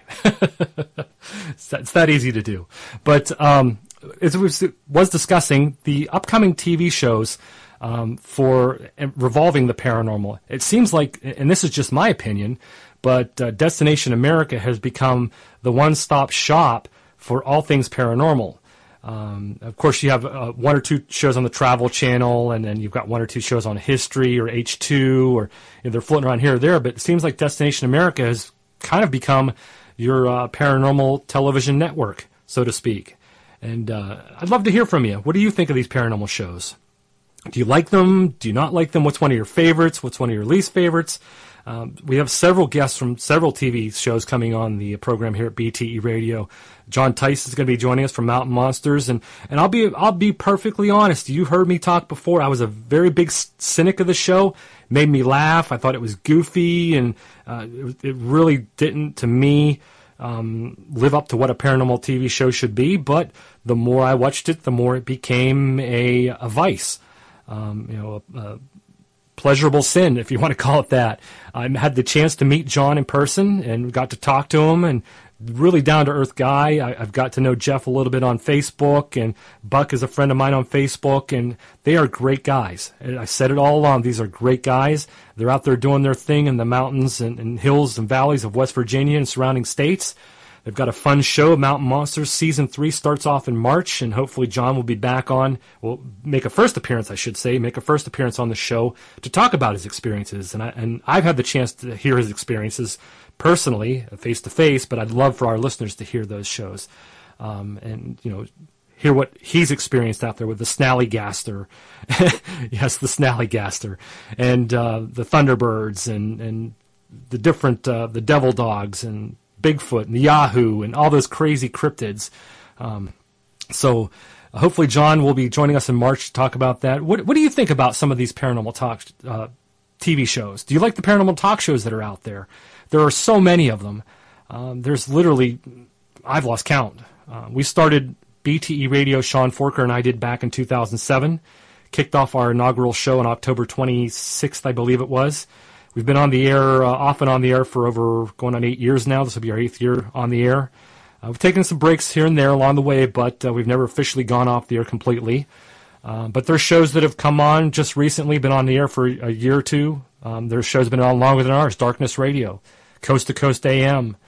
it's, that, it's that easy to do. But um, as we was discussing, the upcoming T V shows um, for revolving the paranormal, it seems like, and this is just my opinion, but uh, Destination America has become the one-stop shop for all things paranormal. Um, of course, you have uh, one or two shows on the Travel Channel, and then you've got one or two shows on History or H two, or you know, they're floating around here or there, but it seems like Destination America has kind of become your uh, paranormal television network, so to speak. And uh, I'd love to hear from you. What do you think of these paranormal shows? Do you like them? Do you not like them? What's one of your favorites? What's one of your least favorites? Um, we have several guests from several T V shows coming on the program here at B T E Radio. John Tice is going to be joining us from Mountain Monsters, and, and I'll be I'll be perfectly honest. You heard me talk before. I was a very big cynic of the show. It made me laugh. I thought it was goofy, and uh, it, it really didn't, to me, um, live up to what a paranormal T V show should be. But the more I watched it, the more it became a, a vice. Um, you know, a, a pleasurable sin, if you want to call it that. I had the chance to meet John in person and got to talk to him, and really down-to-earth guy. I, I've got to know Jeff a little bit on Facebook, and Buck is a friend of mine on Facebook, and they are great guys. And I said it all along. These are great guys. They're out there doing their thing in the mountains and, and hills and valleys of West Virginia and surrounding states. They've got a fun show. Mountain Monsters Season three starts off in March, and hopefully John will be back on, will make a first appearance, I should say, make a first appearance on the show to talk about his experiences. And, I, and I've had the chance to hear his experiences personally, face-to-face, but I'd love for our listeners to hear those shows um, and, you know, hear what he's experienced out there with the Snallygaster. Yes, the Snallygaster. And uh, the Thunderbirds and, and the different, uh, the Devil Dogs and Bigfoot and the Yahoo and all those crazy cryptids. Um, so uh, hopefully John will be joining us in March to talk about that. What, what do you think about some of these paranormal talk uh, T V shows? Do you like the paranormal talk shows that are out there? There are so many of them. Um, there's literally, I've lost count. Uh, we started B T E Radio, Sean Forker and I did back in two thousand seven. Kicked off our inaugural show on October twenty-sixth, I believe it was. We've been on the air, uh, off and on the air for over going on eight years now. This will be our eighth year on the air. Uh, we've taken some breaks here and there along the way, but uh, we've never officially gone off the air completely. Uh, but there's shows that have come on just recently, been on the air for a year or two. Um, there's shows that have been on longer than ours. Darkness Radio, Coast to Coast A M,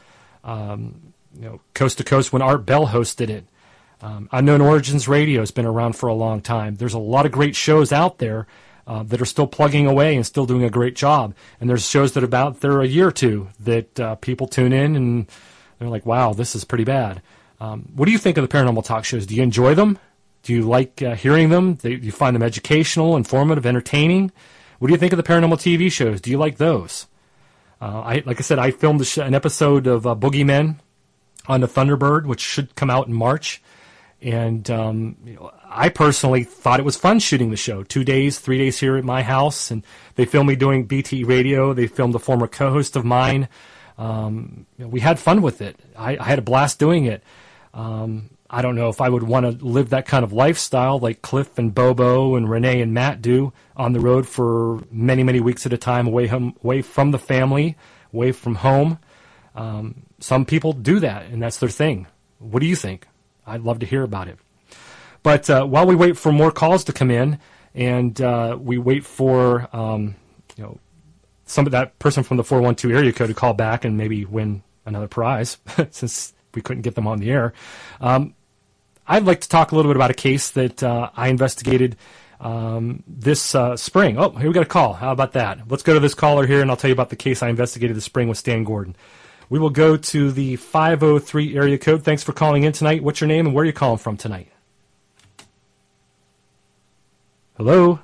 um, you know, Coast to Coast when Art Bell hosted it. Um, Unknown Origins Radio has been around for a long time. There's a lot of great shows out there Uh, that are still plugging away and still doing a great job. And there's shows that are about there a year or two that uh, people tune in and they're like, wow, this is pretty bad. Um, what do you think of the paranormal talk shows? Do you enjoy them? Do you like uh, hearing them? Do you find them educational, informative, entertaining? What do you think of the paranormal T V shows? Do you like those? Uh, I, like I said, I filmed a sh- an episode of uh, Boogeymen on the Thunderbird, which should come out in March. And um, you know, I personally thought it was fun shooting the show. Two days, three days here at my house, and they filmed me doing B T E radio. They filmed a former co-host of mine. Um, you know, we had fun with it. I, I had a blast doing it. Um, I don't know if I would want to live that kind of lifestyle like Cliff and Bobo and Renee and Matt do on the road for many, many weeks at a time, away, home, away from the family, away from home. Um, some people do that, and that's their thing. What do you think? I'd love to hear about it. But uh, while we wait for more calls to come in, and uh, we wait for um, you know some of that person from the four one two area code to call back and maybe win another prize, since we couldn't get them on the air. Um, I'd like to talk a little bit about a case that uh, I investigated um, this uh, spring. Oh, here we got a call. How about that? Let's go to this caller here, and I'll tell you about the case I investigated this spring with Stan Gordon. We will go to the five oh three area code. Thanks for calling in tonight. What's your name and where are you calling from tonight? Hello?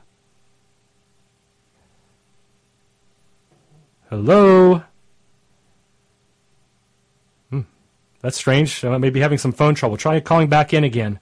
Hello? Hmm. That's strange. I may be having some phone trouble. Try calling back in again.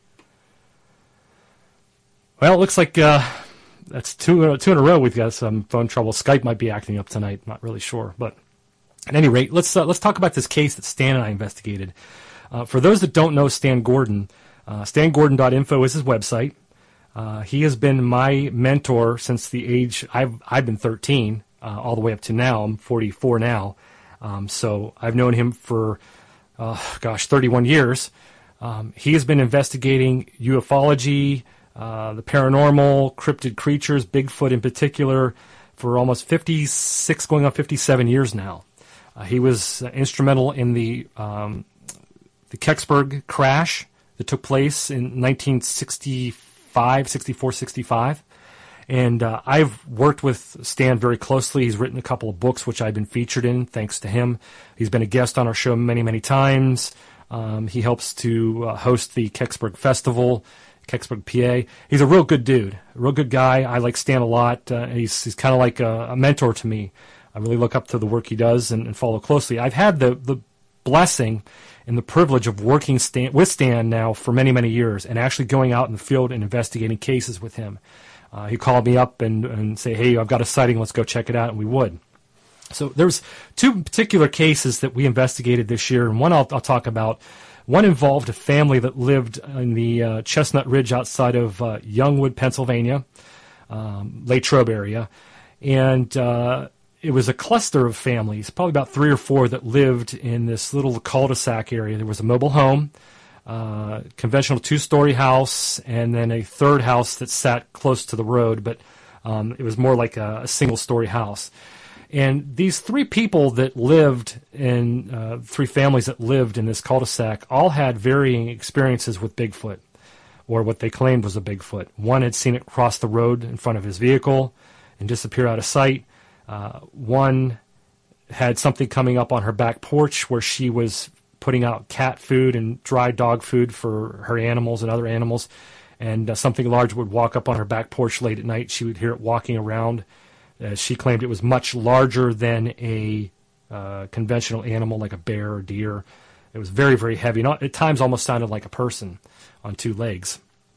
Well, it looks like uh, that's two, two in a row we've got some phone trouble. Skype might be acting up tonight. Not really sure, but... At any rate, let's uh, let's talk about this case that Stan and I investigated. Uh, for those that don't know Stan Gordon, uh, stan gordon dot info is his website. Uh, he has been my mentor since the age I've I've been thirteen, uh, all the way up to now. I'm forty-four now, um, so I've known him for uh, gosh, thirty-one years. Um, he has been investigating ufology, uh, the paranormal, cryptid creatures, Bigfoot in particular, for almost fifty-six, going on fifty-seven years now. Uh, he was uh, instrumental in the um, the Kecksburg crash that took place in nineteen sixty-five, sixty-four, sixty-five. And uh, I've worked with Stan very closely. He's written a couple of books, which I've been featured in, thanks to him. He's been a guest on our show many, many times. Um, he helps to uh, host the Kecksburg Festival, Kecksburg, P A. He's a real good dude, a real good guy. I like Stan a lot. Uh, he's he's kind of like a, a mentor to me. I really look up to the work he does and, and follow closely. I've had the, the blessing and the privilege of working Stan, with Stan now for many, many years and actually going out in the field and investigating cases with him. Uh, he called me up and, and say, hey, I've got a sighting, let's go check it out, and we would. So there's two particular cases that we investigated this year, and one I'll, I'll talk about. One involved a family that lived in the uh, Chestnut Ridge outside of uh, Youngwood, Pennsylvania, um, Latrobe area, and uh, it was a cluster of families, probably about three or four, that lived in this little cul-de-sac area. There was a mobile home, uh, conventional two-story house, and then a third house that sat close to the road, but um, it was more like a, a single-story house. And these three people that lived in, uh, three families that lived in this cul-de-sac all had varying experiences with Bigfoot, or what they claimed was a Bigfoot. One had seen it cross the road in front of his vehicle and disappear out of sight. Uh, one had something coming up on her back porch where she was putting out cat food and dry dog food for her animals and other animals, and uh, something large would walk up on her back porch late at night. She would hear it walking around. Uh, she claimed it was much larger than a uh, conventional animal like a bear or deer. It was very, very heavy. Not, at times almost sounded like a person on two legs.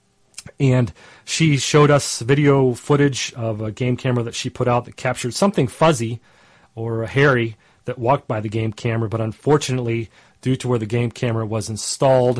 And she showed us video footage of a game camera that she put out that captured something fuzzy or hairy that walked by the game camera, but unfortunately, due to where the game camera was installed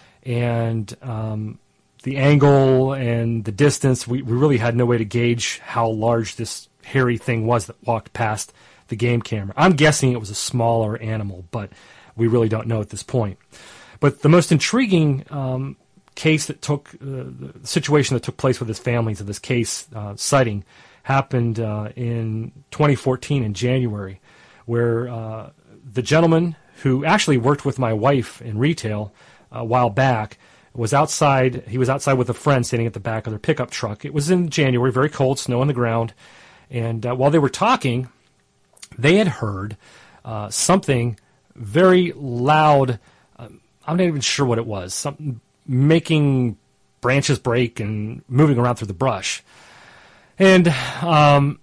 and um, the angle and the distance, we, we really had no way to gauge how large this hairy thing was that walked past the game camera. I'm guessing it was a smaller animal, but we really don't know at this point. But the most intriguing um, case that took, uh, the situation that took place with his families of this case uh, sighting happened uh, in twenty fourteen in January, where uh, the gentleman who actually worked with my wife in retail a while back was outside. He was outside with a friend sitting at the back of their pickup truck. It was in January, very cold, snow on the ground. And uh, while they were talking, they had heard uh, something very loud. Uh, I'm not even sure what it was. Something making branches break and moving around through the brush. And um,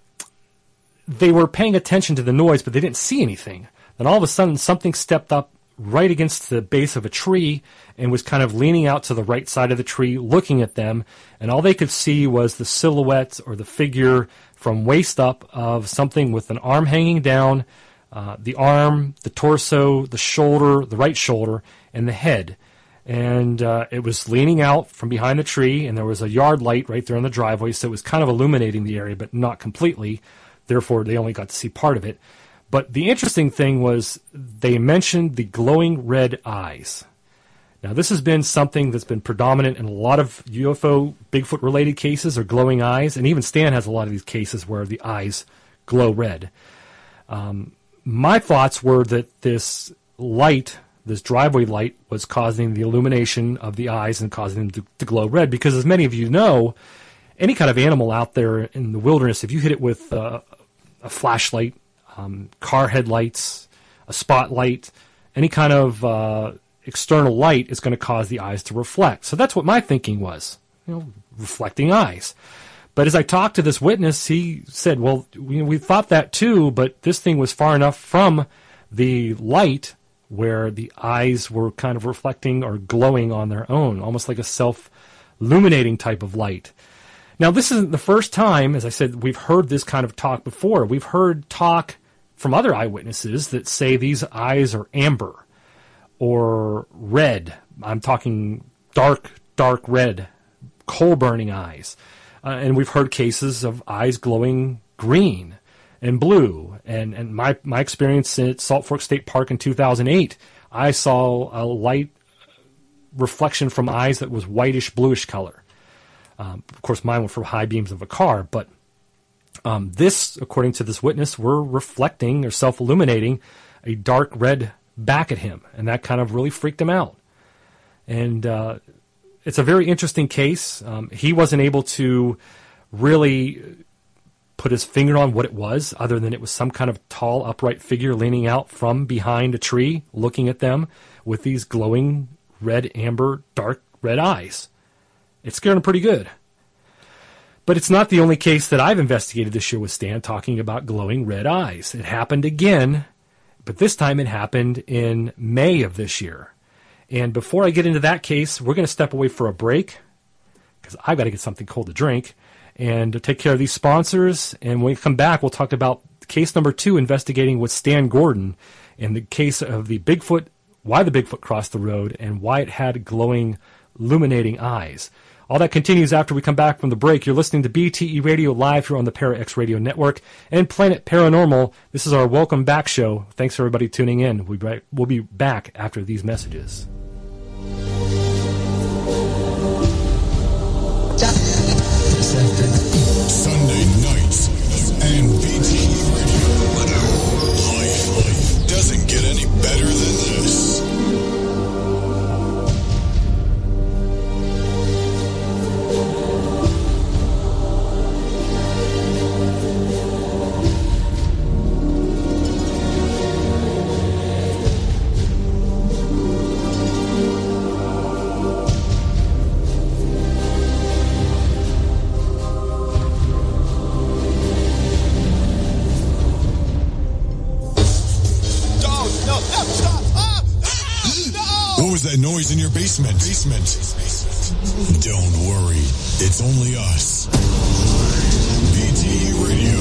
they were paying attention to the noise, but they didn't see anything. Then all of a sudden, something stepped up right against the base of a tree and was kind of leaning out to the right side of the tree, looking at them. And all they could see was the silhouette or the figure from waist up of something with an arm hanging down, uh, the arm, the torso, the shoulder, the right shoulder, and the head. And uh, it was leaning out from behind the tree, and there was a yard light right there in the driveway, so it was kind of illuminating the area, but not completely. Therefore, they only got to see part of it. But the interesting thing was they mentioned the glowing red eyes. Now, this has been something that's been predominant in a lot of U F O, Bigfoot-related cases, or glowing eyes, and even Stan has a lot of these cases where the eyes glow red. Um, my thoughts were that this light, this driveway light, was causing the illumination of the eyes and causing them to, to glow red, because as many of you know, any kind of animal out there in the wilderness, if you hit it with uh, a flashlight, um, car headlights, a spotlight, any kind of uh, external light is going to cause the eyes to reflect. So that's what my thinking was, you know, reflecting eyes. But as I talked to this witness, he said, well, we, we thought that too, but this thing was far enough from the light where the eyes were kind of reflecting or glowing on their own, almost like a self-illuminating type of light. Now, this isn't the first time, as I said, we've heard this kind of talk before. We've heard talk from other eyewitnesses that say these eyes are amber or red. I'm talking dark, dark red, coal-burning eyes. Uh, and we've heard cases of eyes glowing green and blue. And, and my, my experience at Salt Fork State Park in two thousand eight, I saw a light reflection from eyes that was whitish, bluish color. Um, of course, mine were from high beams of a car, but um, this, according to this witness, were reflecting or self-illuminating a dark red back at him, and that kind of really freaked him out. And uh, it's a very interesting case. Um, he wasn't able to really put his finger on what it was, other than it was some kind of tall, upright figure leaning out from behind a tree, looking at them with these glowing red, amber, dark red eyes. It scared him pretty good. But it's not the only case that I've investigated this year with Stan talking about glowing red eyes. It happened again, but this time it happened in May of this year. And before I get into that case, we're going to step away for a break, because I've got to get something cold to drink, and to take care of these sponsors. And when we come back, we'll talk about case number two, investigating with Stan Gordon, and the case of the Bigfoot, why the Bigfoot crossed the road, and why it had glowing, illuminating eyes. All that continues after we come back from the break. You're listening to B T E Radio live here on the Para X Radio Network and Planet Paranormal. This is our Welcome Back show. Thanks for everybody tuning in. We'll be back after these messages. Sunday nights and B T E Radio. Life doesn't get any better than this. What was that noise in your basement? Basement. Don't worry, it's only us. B T E Radio.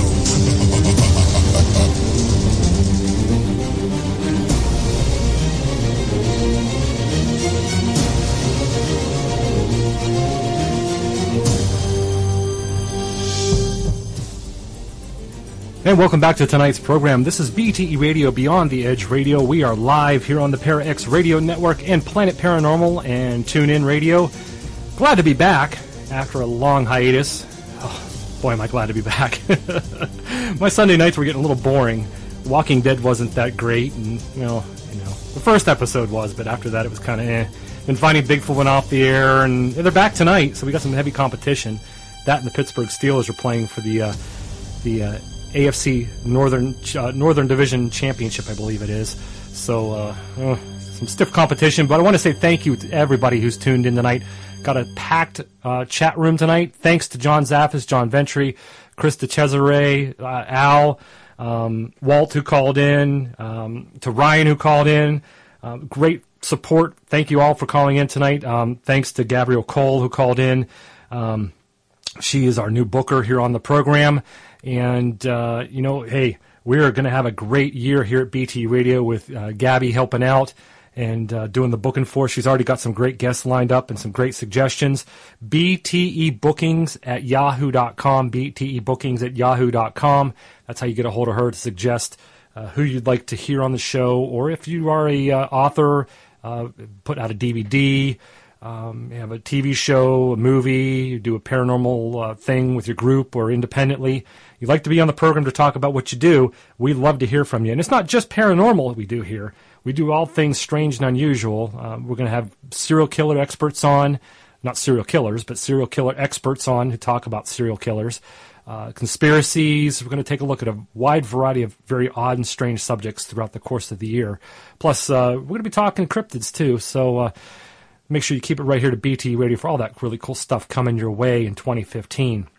And welcome back to tonight's program. This is B T E Radio Beyond the Edge Radio. We are live here on the Para X Radio Network and Planet Paranormal and TuneIn Radio. Glad to be back after a long hiatus. Oh, boy, am I glad to be back. My Sunday nights were getting a little boring. Walking Dead wasn't that great, and you know, you know, the first episode was, but after that it was kind of eh. And Finding Bigfoot went off the air, and they're back tonight, so we got some heavy competition. That and the Pittsburgh Steelers are playing for the uh, the. Uh, A F C Northern uh, Northern Division Championship, I believe it is. So, uh, oh, some stiff competition, but I want to say thank you to everybody who's tuned in tonight. Got a packed uh, chat room tonight. Thanks to John Zaffis, John Ventry, Chris DeCesare, uh, Al, um, Walt who called in, um, to Ryan who called in. Uh, great support. Thank you all for calling in tonight. Um, thanks to Gabrielle Cole who called in. Um, she is our new booker here on the program. And, uh, you know, hey, we're going to have a great year here at B T E Radio with uh, Gabby helping out and uh, doing the booking for us. She's already got some great guests lined up and some great suggestions. B T E bookings at yahoo dot com, B T E bookings at yahoo dot com. That's how you get a hold of her to suggest uh, who you'd like to hear on the show, or if you are a uh, author, uh, put out a D V D, um, you have a T V show, a movie, you do a paranormal uh, thing with your group or independently, you'd like to be on the program to talk about what you do, we'd love to hear from you. And it's not just paranormal we do here. We do all things strange and unusual. Uh, we're going to have serial killer experts on, not serial killers, but serial killer experts on who talk about serial killers. Uh, conspiracies. We're going to take a look at a wide variety of very odd and strange subjects throughout the course of the year. Plus, uh, we're going to be talking cryptids too, so uh, make sure you keep it right here to B T E Radio for all that really cool stuff coming your way in twenty fifteen.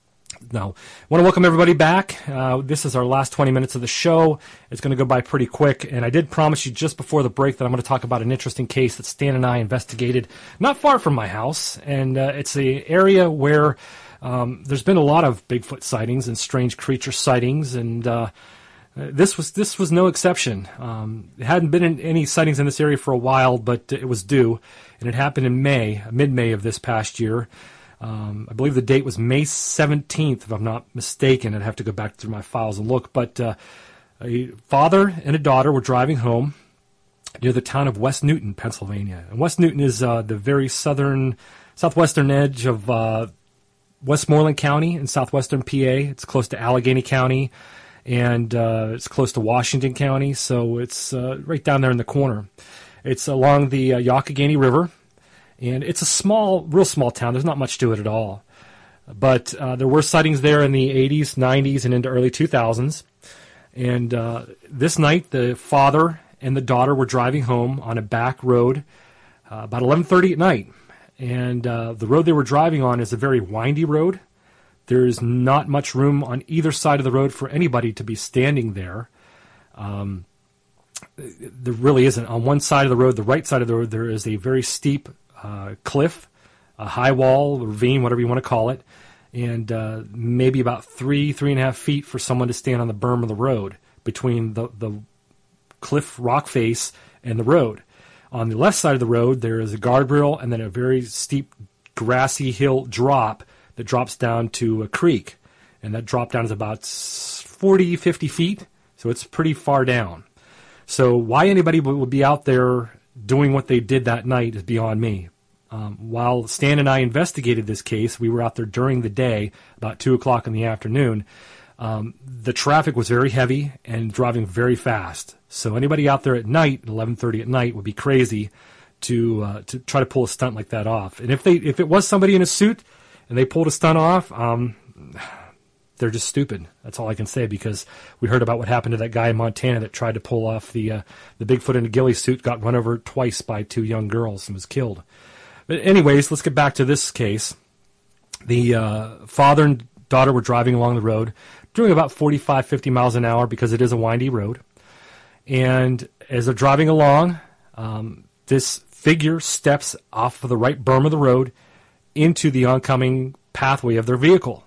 Now, I want to welcome everybody back. Uh, this is our last twenty minutes of the show. It's going to go by pretty quick, and I did promise you just before the break that I'm going to talk about an interesting case that Stan and I investigated not far from my house, and uh, it's an area where um, there's been a lot of Bigfoot sightings and strange creature sightings, and uh, this was this was no exception. Um, it hadn't been in any sightings in this area for a while, but it was due, and it happened in May, mid-May of this past year. Um, I believe the date was May seventeenth, if I'm not mistaken. I'd have to go back through my files and look. But uh, a father and a daughter were driving home near the town of West Newton, Pennsylvania. And West Newton is uh, the very southern, southwestern edge of uh, Westmoreland County in southwestern P A. It's close to Allegheny County, and uh, it's close to Washington County. So it's uh, right down there in the corner. It's along the uh, Youghiogheny River. And it's a small, real small town. There's not much to it at all. But uh, there were sightings there in the eighties, nineties, and into early two thousands. And uh, this night, the father and the daughter were driving home on a back road uh, about eleven thirty at night. And uh, the road they were driving on is a very windy road. There's not much room on either side of the road for anybody to be standing there. Um, there really isn't. On one side of the road, the right side of the road, there is a very steep Uh, cliff, a high wall, ravine, whatever you want to call it, and uh, maybe about three, three and a half feet for someone to stand on the berm of the road between the, the cliff rock face and the road. On the left side of the road, there is a guardrail and then a very steep grassy hill drop that drops down to a creek. And that drop down is about forty, fifty feet, so it's pretty far down. So why anybody would be out there doing what they did that night is beyond me. Um, while Stan and I investigated this case, we were out there during the day, about two o'clock in the afternoon. Um, the traffic was very heavy and driving very fast. So anybody out there at night, at eleven thirty at night, would be crazy to uh, to try to pull a stunt like that off. And if they if it was somebody in a suit and they pulled a stunt off, um, they're just stupid. That's all I can say, because we heard about what happened to that guy in Montana that tried to pull off the uh, the Bigfoot in a ghillie suit, got run over twice by two young girls and was killed. But anyways, let's get back to this case. The uh, father and daughter were driving along the road, doing about forty-five, fifty miles an hour because it is a windy road. And as they're driving along, um, this figure steps off of the right berm of the road into the oncoming pathway of their vehicle.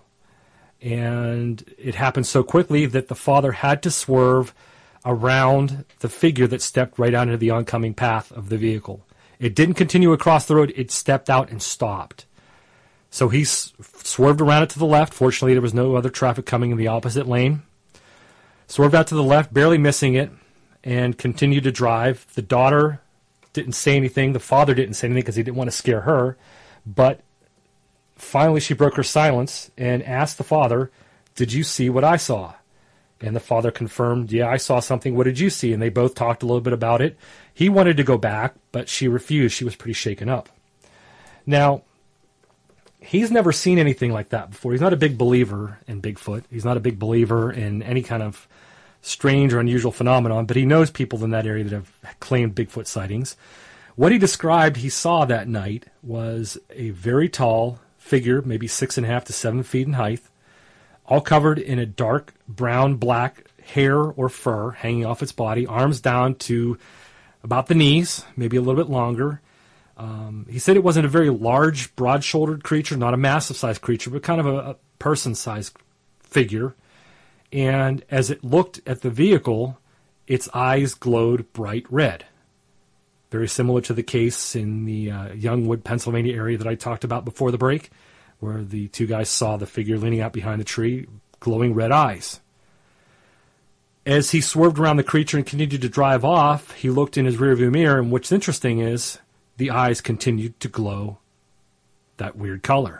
And it happened so quickly that the father had to swerve around the figure that stepped right out into the oncoming path of the vehicle. It didn't continue across the road. It stepped out and stopped. So he s- swerved around it to the left. Fortunately, there was no other traffic coming in the opposite lane. Swerved out to the left, barely missing it, and continued to drive. The daughter didn't say anything. The father didn't say anything because he didn't want to scare her. But finally, she broke her silence and asked the father, "Did you see what I saw?" And the father confirmed, "Yeah, I saw something. What did you see?" And they both talked a little bit about it. He wanted to go back, but she refused. She was pretty shaken up. Now, he's never seen anything like that before. He's not a big believer in Bigfoot. He's not a big believer in any kind of strange or unusual phenomenon, but he knows people in that area that have claimed Bigfoot sightings. What he described he saw that night was a very tall figure, maybe six and a half to seven feet in height, all covered in a dark brown, black hair or fur hanging off its body, arms down to about the knees, maybe a little bit longer. Um, he said it wasn't a very large, broad-shouldered creature, not a massive-sized creature, but kind of a, a person-sized figure. And as it looked at the vehicle, its eyes glowed bright red. Very similar to the case in the uh, Youngwood, Pennsylvania area that I talked about before the break, where the two guys saw the figure leaning out behind the tree, glowing red eyes. As he swerved around the creature and continued to drive off, he looked in his rearview mirror, and what's interesting is the eyes continued to glow that weird color.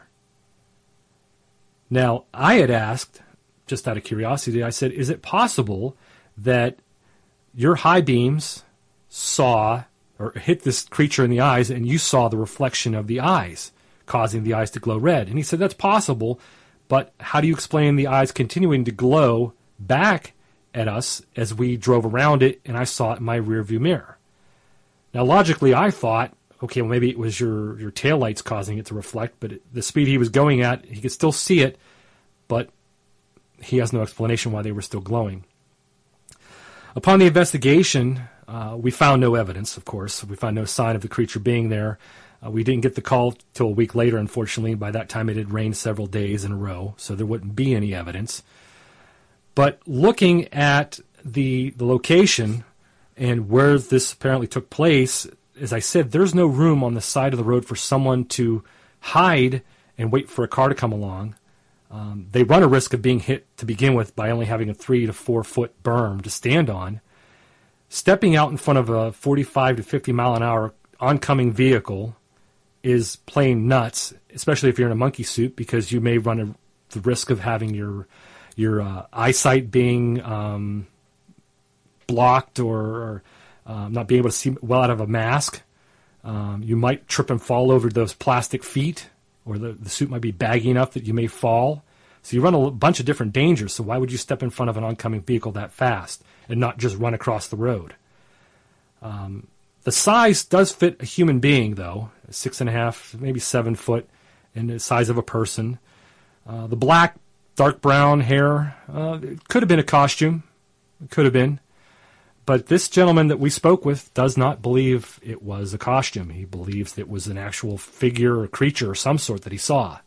Now, I had asked, just out of curiosity, I said, is it possible that your high beams saw or hit this creature in the eyes and you saw the reflection of the eyes, causing the eyes to glow red? And he said, that's possible, but how do you explain the eyes continuing to glow back at us as we drove around it and I saw it in my rearview mirror? Now, logically, I thought, okay, well, maybe it was your, your taillights causing it to reflect, but at the speed he was going at, he could still see it, but he has no explanation why they were still glowing. Upon the investigation, uh, we found no evidence, of course. We found no sign of the creature being there. Uh, we didn't get the call till a week later, unfortunately. By that time, it had rained several days in a row, so there wouldn't be any evidence. But looking at the, the location and where this apparently took place, as I said, there's no room on the side of the road for someone to hide and wait for a car to come along. Um, they run a risk of being hit to begin with by only having a three to four foot berm to stand on. Stepping out in front of a forty-five to fifty mile an hour oncoming vehicle is plain nuts, especially if you're in a monkey suit, because you may run a, the risk of having your your uh, eyesight being um, blocked or, or um, not being able to see well out of a mask. Um, you might trip and fall over those plastic feet, or the, the suit might be baggy enough that you may fall. So you run a bunch of different dangers, so why would you step in front of an oncoming vehicle that fast and not just run across the road? Um, the size does fit a human being, though, six and a half, maybe seven foot, and the size of a person. Uh, the black, dark brown hair, uh, it could have been a costume. It could have been. But this gentleman that we spoke with does not believe it was a costume. He believes it was an actual figure or creature of some sort that he saw.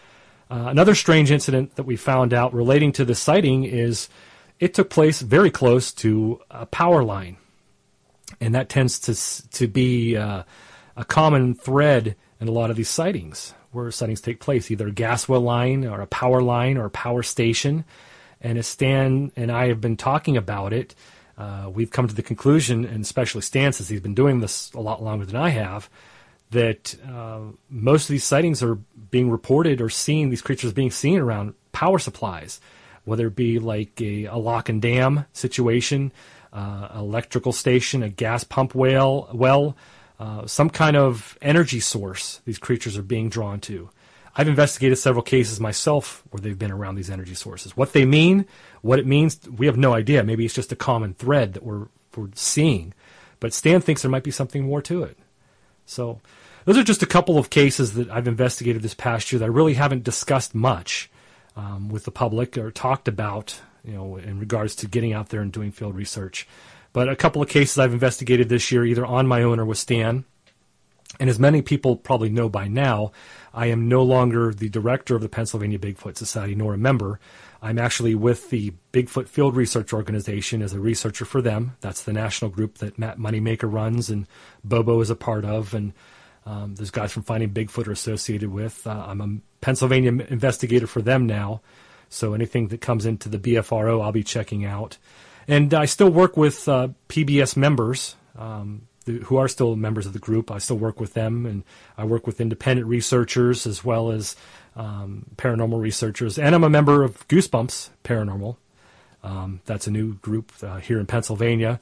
Uh, another strange incident that we found out relating to the sighting is it took place very close to a power line. And that tends to to be uh, a common thread in a lot of these sightings, where sightings take place, either a gas well line or a power line or a power station. And as Stan and I have been talking about it, Uh, we've come to the conclusion, and especially Stan, since he's been doing this a lot longer than I have, that uh, most of these sightings are being reported or seen, these creatures being seen around power supplies, whether it be like a, a lock and dam situation, uh, electrical station, a gas pump well, well uh, some kind of energy source these creatures are being drawn to. I've investigated several cases myself where they've been around these energy sources. What they mean, what it means, we have no idea. Maybe it's just a common thread that we're, we're seeing. But Stan thinks there might be something more to it. So those are just a couple of cases that I've investigated this past year that I really haven't discussed much um, with the public or talked about, you know, in regards to getting out there and doing field research. But a couple of cases I've investigated this year, either on my own or with Stan. And as many people probably know by now, I am no longer the director of the Pennsylvania Bigfoot Society, nor a member. I'm actually with the Bigfoot Field Research Organization as a researcher for them. That's the national group that Matt Moneymaker runs and Bobo is a part of. And um, there's guys from Finding Bigfoot are associated with. Uh, I'm a Pennsylvania investigator for them now. So anything that comes into the B F R O, I'll be checking out. And I still work with uh, P B S members, um, who are still members of the group. I still work with them, and I work with independent researchers as well as um, paranormal researchers. And I'm a member of Goosebumps Paranormal. Um, that's a new group uh, here in Pennsylvania.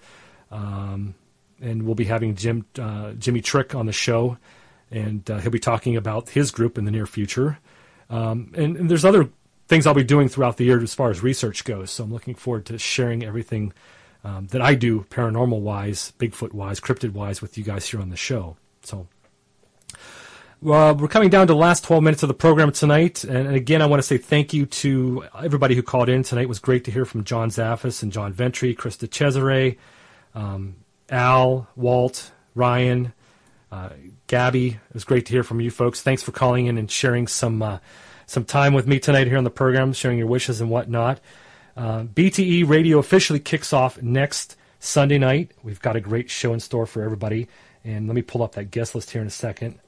Um, and we'll be having Jim uh, Jimmy Trick on the show, and uh, he'll be talking about his group in the near future. Um, and, and there's other things I'll be doing throughout the year as far as research goes. So I'm looking forward to sharing everything um, that I do paranormal-wise, Bigfoot-wise, cryptid-wise with you guys here on the show. So uh, we're coming down to the last twelve minutes of the program tonight. And again, I want to say thank you to everybody who called in tonight. It was great to hear from John Zaffis and John Ventry, Krista Cesare, um, Al, Walt, Ryan, uh, Gabby. It was great to hear from you folks. Thanks for calling in and sharing some uh, some time with me tonight here on the program, sharing your wishes and whatnot. Uh, B T E Radio officially kicks off next Sunday night. We've got a great show in store for everybody. And let me pull up that guest list here in a second.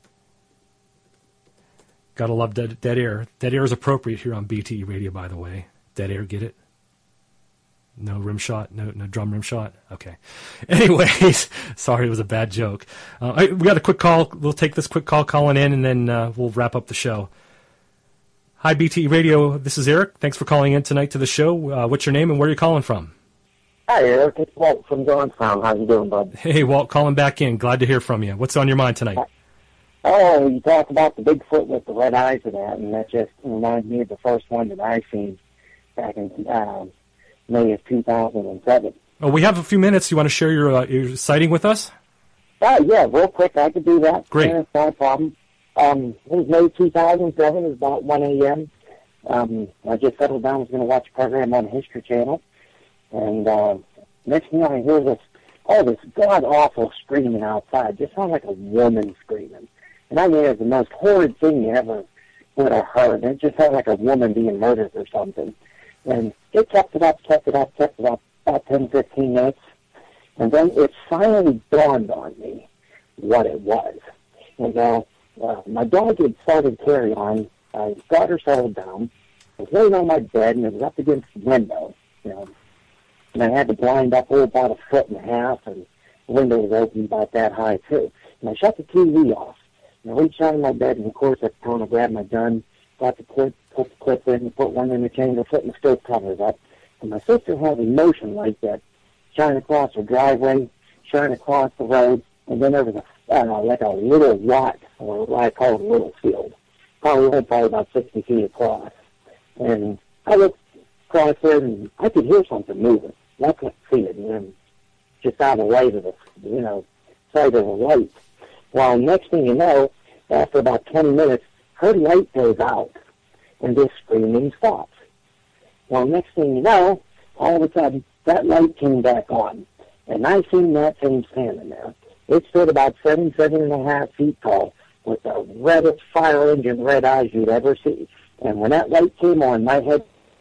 Gotta love Dead, Dead Air. Dead Air is appropriate here on B T E Radio, by the way. Dead Air, get it? No rim shot? No no drum rim shot? Okay. Anyways, sorry, it was a bad joke. Uh, I, we got a quick call. We'll take this quick call calling in, and then uh, we'll wrap up the show. Hi, B T E Radio. This is Eric. Thanks for calling in tonight to the show. Uh, what's your name and where are you calling from? Hi, Eric. It's Walt from Johnstown. How you doing, bud? Hey, Walt, calling back in. Glad to hear from you. What's on your mind tonight? Oh, you talked about the Bigfoot with the red eyes of that, and that just reminded me of the first one that I seen back in um, May of two thousand seven. Oh, we have a few minutes. You want to share your, uh, your sighting with us? Oh, yeah, real quick. I could do that. Great. Yeah, not a problem. Um, it was May two thousand seven. It was about one a.m. Um, I just settled down. I was going to watch a program on the History Channel. And uh, next thing I hear this, oh, this god-awful screaming outside. Just sounds like a woman screaming. And I mean, it was the most horrid thing you ever would have heard. It just sounded like a woman being murdered or something. And it kept it up, kept it up, kept it up about ten, fifteen minutes. And then it finally dawned on me what it was. And now, uh, my dog had started carry on. I got her settled down. I was laying on my bed, and it was up against the window, you know. And I had the blind up oh, about a foot and a half, and the window was open about that high, too. And I shut the T V off. And I reached out in my bed, and of course, I kind of grabbed my gun, got the clip, put the clip in, put one in the chamber, putting the stove covers up. And my sister had a motion light that shine across her driveway, shine across the road, and then there was a, I don't know, like a little lot, or what I call a little field. Probably went probably about sixty feet across. And I looked across there, and I could hear something moving. I couldn't see it, and then just out of the light of the, you know, sight of the light. Well, next thing you know, after about twenty minutes, her light goes out, and this screaming stops. Well, next thing you know, all of a sudden, that light came back on, and I seen that thing standing there. It stood about seven, seven and a half feet tall, with the reddest fire engine red eyes you'd ever see. And when that light came on, my head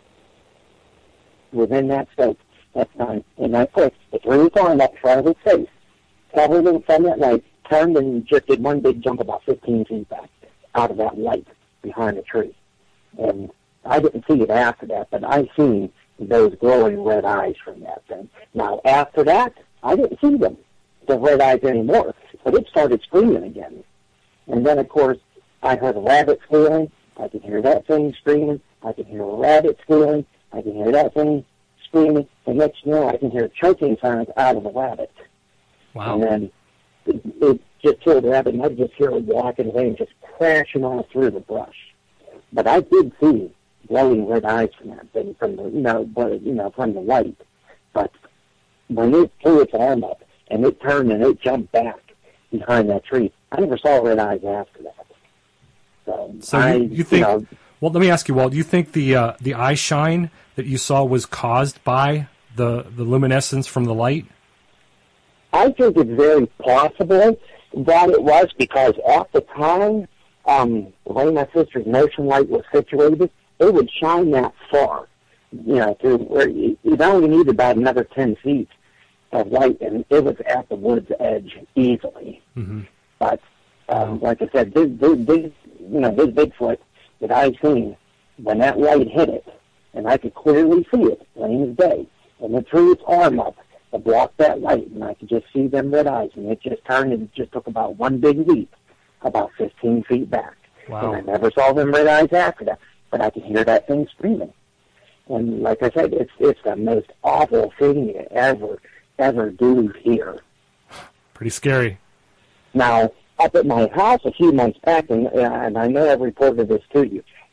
was in that scope that time. And I quick, it threw its arm up in front of its face, covered it from that light, turned and just did one big jump about fifteen feet back out of that light behind a tree. And I didn't see it after that, but I seen those glowing red eyes from that thing. Now, after that, I didn't see them, the red eyes anymore, but it started screaming again. And then, of course, I heard a rabbit squealing. I could hear that thing screaming. I could hear a rabbit squealing. I could hear that thing screaming. And next thing you know, I can hear choking sounds out of the rabbit. Wow. And then it, it just killed the rabbit, and I could just hear it walking away and just crashing on through the brush. But I did see glowing red eyes from that thing, from the, you know, but, you know, from the light. But when it threw its arm up, and it turned and it jumped back behind that tree, I never saw red eyes after that. So, so I, you, you think? You know, well, let me ask you, Walt. Do you think the uh, the eye shine that you saw was caused by the the luminescence from the light? I think it's very possible that it was, because at the time, um, the way my sister's motion light was situated, it would shine that far, you know, to where you, you only need about another ten feet of light, and it was at the wood's edge easily. Mm-hmm. But um, like I said, this, this, this, you know, this Bigfoot that I've seen, when that light hit it, and I could clearly see it, plain as day, and it threw its arm up to block that light, and I could just see them red eyes, and it just turned, and it just took about one big leap, about fifteen feet back. Wow. And I never saw them red eyes after that, but I could hear that thing screaming. And like I said, it's it's the most awful thing you ever, ever do hear. Pretty scary. Now, up at my house a few months back, and, and I know I've reported this to you,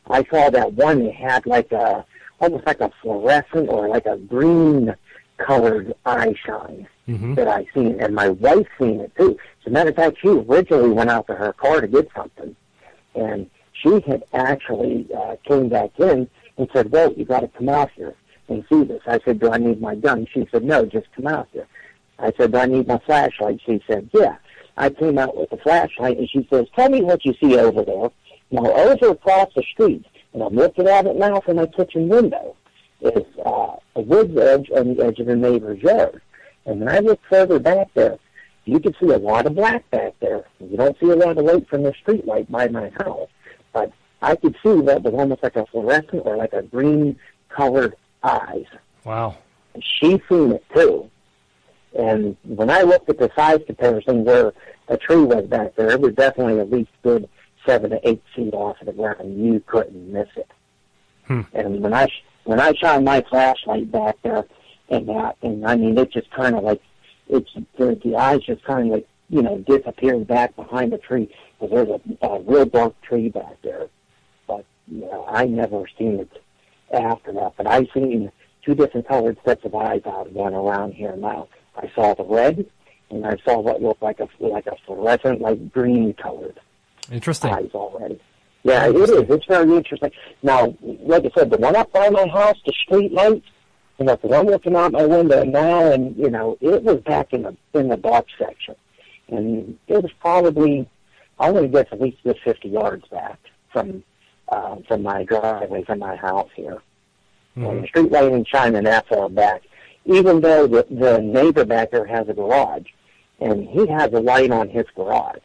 I saw that one that had like a, almost like a fluorescent or like a green colored eye shine Mm-hmm. that I seen, and my wife seen it too. As a matter of fact, she originally went out to her car to get something, and she had actually uh, came back in and said, well, you got to come out here and see this. I said, do I need my gun? She said, no, just come out here. I said, do I need my flashlight? She said, yeah. I came out with the flashlight, and she says, tell me what you see over there. Now, over across the street, and I'm looking at it now from my kitchen window, is uh, a wood's edge on the edge of the neighbor's yard. And when I look further back there, you can see a lot of black back there. You don't see a lot of light from the street light by my house. But I could see that was almost like a fluorescent or like a green-colored eyes. Wow. And she seen it, too. And when I looked at the size comparison where a tree was back there, it was definitely at least good seven to eight feet off of the ground. You couldn't miss it. Hmm. And when I when I shine my flashlight back there, and that, and I mean, it just kind of like, it's the, the eyes just kind of like, you know, disappeared back behind the tree, because there's a, a real dark tree back there. But, you know, I never seen it after that. But I seen two different colored sets of eyes out of one around here now. I saw the red, and I saw what looked like a like a fluorescent, like green colored Interesting. eyes already. Yeah, it is. It's very interesting. Now, like I said, the one up by my house, the street lights, you know, because I'm looking out my window now, and, you know, it was back in the in the dark section. And it was probably, I want to guess, at least good fifty yards back from uh, from my driveway, from my house here. Mm-hmm. And the street light ain't shining that far back, even though the, the neighbor back there has a garage, and he has a light on his garage.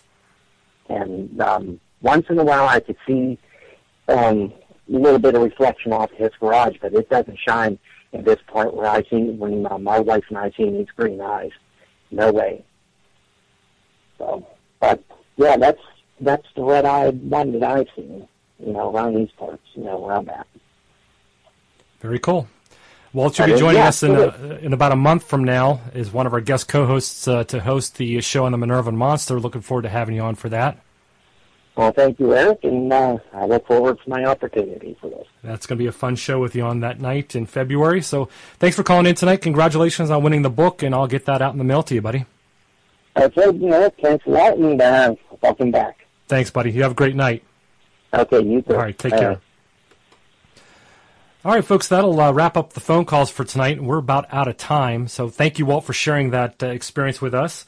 And um, once in a while I could see um, a little bit of reflection off his garage, but it doesn't shine at this point where I see, when uh, my wife and I see these green eyes. No way. So, but, yeah, that's that's the red-eyed one that I've seen, you know, around these parts, you know, around that. Very cool. Walt, you'll be joining yeah, us in, a, in about a month from now as one of our guest co-hosts uh, to host the show on the Minerva Monster. Looking forward to having you on for that. Well, thank you, Eric, and uh, I look forward to my opportunity for this. That's going to be a fun show with you on that night in February. So thanks for calling in tonight. Congratulations on winning the book, and I'll get that out in the mail to you, buddy. Okay, Eric, thanks a lot, and uh, welcome back. Thanks, buddy. You have a great night. Okay, you too. All right, take uh, care. All right, folks, that'll uh, wrap up the phone calls for tonight. We're about out of time, so thank you, Walt, for sharing that uh, experience with us.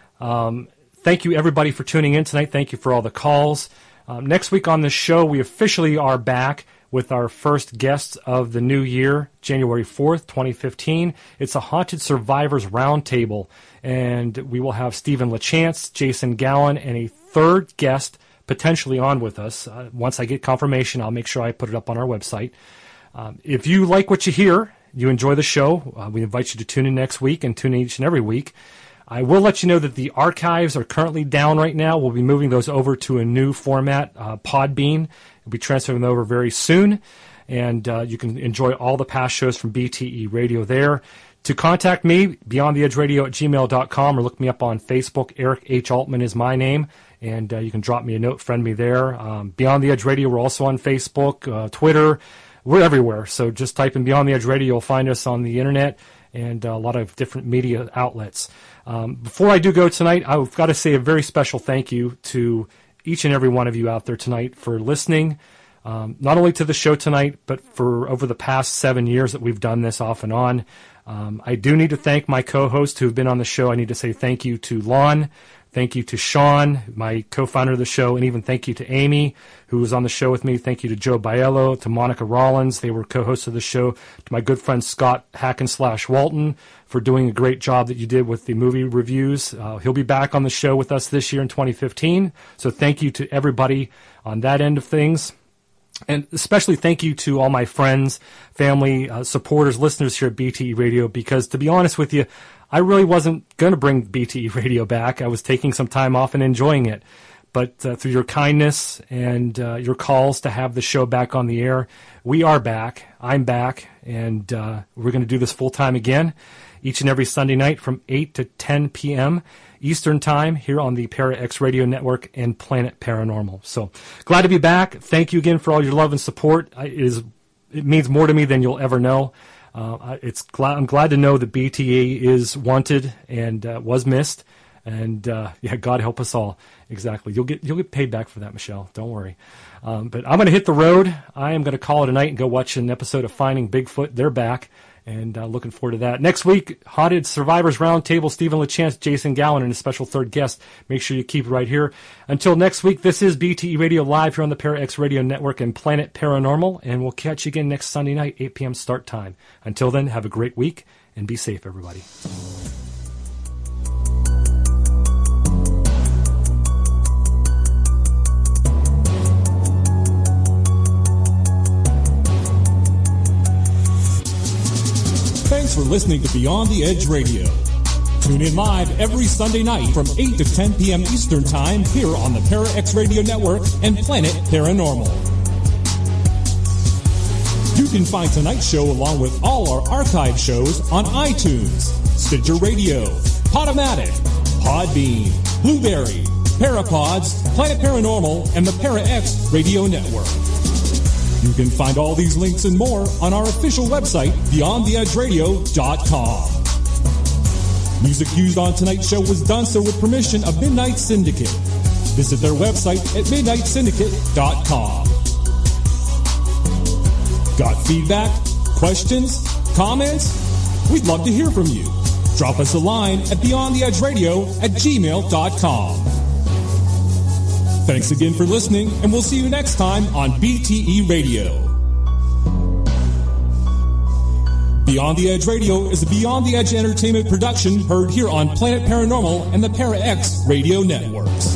Um, thank you, everybody, for tuning in tonight. Thank you for all the calls. Um, next week on the show, we officially are back with our first guest of the new year, January fourth, twenty fifteen. It's a Haunted Survivors Roundtable, and we will have Stephen LaChance, Jason Gowan, and a third guest potentially on with us. Uh, once I get confirmation, I'll make sure I put it up on our website. Um, if you like what you hear, you enjoy the show, uh, we invite you to tune in next week and tune in each and every week. I will let you know that the archives are currently down right now. We'll be moving those over to a new format, uh, Podbean. We'll be transferring them over very soon, and uh, you can enjoy all the past shows from B T E Radio there. To contact me, beyond the edge radio at gmail dot com, or look me up on Facebook. Eric H. Altman is my name, and uh, you can drop me a note, friend me there. Um, Beyond the Edge Radio, we're also on Facebook, uh, Twitter. We're everywhere, so just type in Beyond the Edge Radio. You'll find us on the internet and a lot of different media outlets. Um, before I do go tonight, I've got to say a very special thank you to each and every one of you out there tonight for listening, um, not only to the show tonight, but for over the past seven years that we've done this off and on. Um, I do need to thank my co-hosts who have been on the show. I need to say thank you to Lon. Thank you to Sean, my co-founder of the show, and even thank you to Amy, who was on the show with me. Thank you to Joe Biello, to Monica Rollins. They were co-hosts of the show. To my good friend Scott Hackenslash Walton for doing a great job that you did with the movie reviews. Uh, he'll be back on the show with us this year in twenty fifteen. So thank you to everybody on that end of things. And especially thank you to all my friends, family, uh, supporters, listeners here at B T E Radio, because to be honest with you, I really wasn't going to bring B T E Radio back. I was taking some time off and enjoying it. But uh, through your kindness and uh, your calls to have the show back on the air, we are back. I'm back, and uh, we're going to do this full time again each and every Sunday night from eight to ten p.m. Eastern Time here on the Para X Radio Network and Planet Paranormal. So glad to be back. Thank you again for all your love and support. It, is, it means more to me than you'll ever know. Uh, it's glad, I'm glad to know that B T E is wanted and uh, was missed. And uh, yeah, God help us all. Exactly. You'll get you'll get paid back for that, Michelle. Don't worry. Um, but I'm going to hit the road. I am going to call it a night and go watch an episode of Finding Bigfoot. They're back, and uh, looking forward to that. Next week, Haunted Survivors Roundtable, Stephen LeChance, Jason Gowan, and a special third guest. Make sure you keep it right here. Until next week, this is B T E Radio Live here on the Para X Radio Network and Planet Paranormal, and we'll catch you again next Sunday night, eight p.m. start time. Until then, have a great week, and be safe, everybody. Thanks for listening to Beyond the Edge Radio. Tune in live every Sunday night from eight to ten p.m. Eastern Time here on the Para X Radio Network and Planet Paranormal. You can find tonight's show along with all our archive shows on iTunes, Stitcher Radio, Podomatic, Podbean, Blueberry, Parapods, Planet Paranormal, and the Para X Radio Network. You can find all these links and more on our official website, beyond the edge radio dot com. Music used on tonight's show was done so with permission of Midnight Syndicate. Visit their website at midnight syndicate dot com. Got feedback, questions, comments? We'd love to hear from you. Drop us a line at beyond the edge radio at gmail dot com. Thanks again for listening, and we'll see you next time on B T E Radio. Beyond the Edge Radio is a Beyond the Edge entertainment production heard here on Planet Paranormal and the Para X Radio Networks.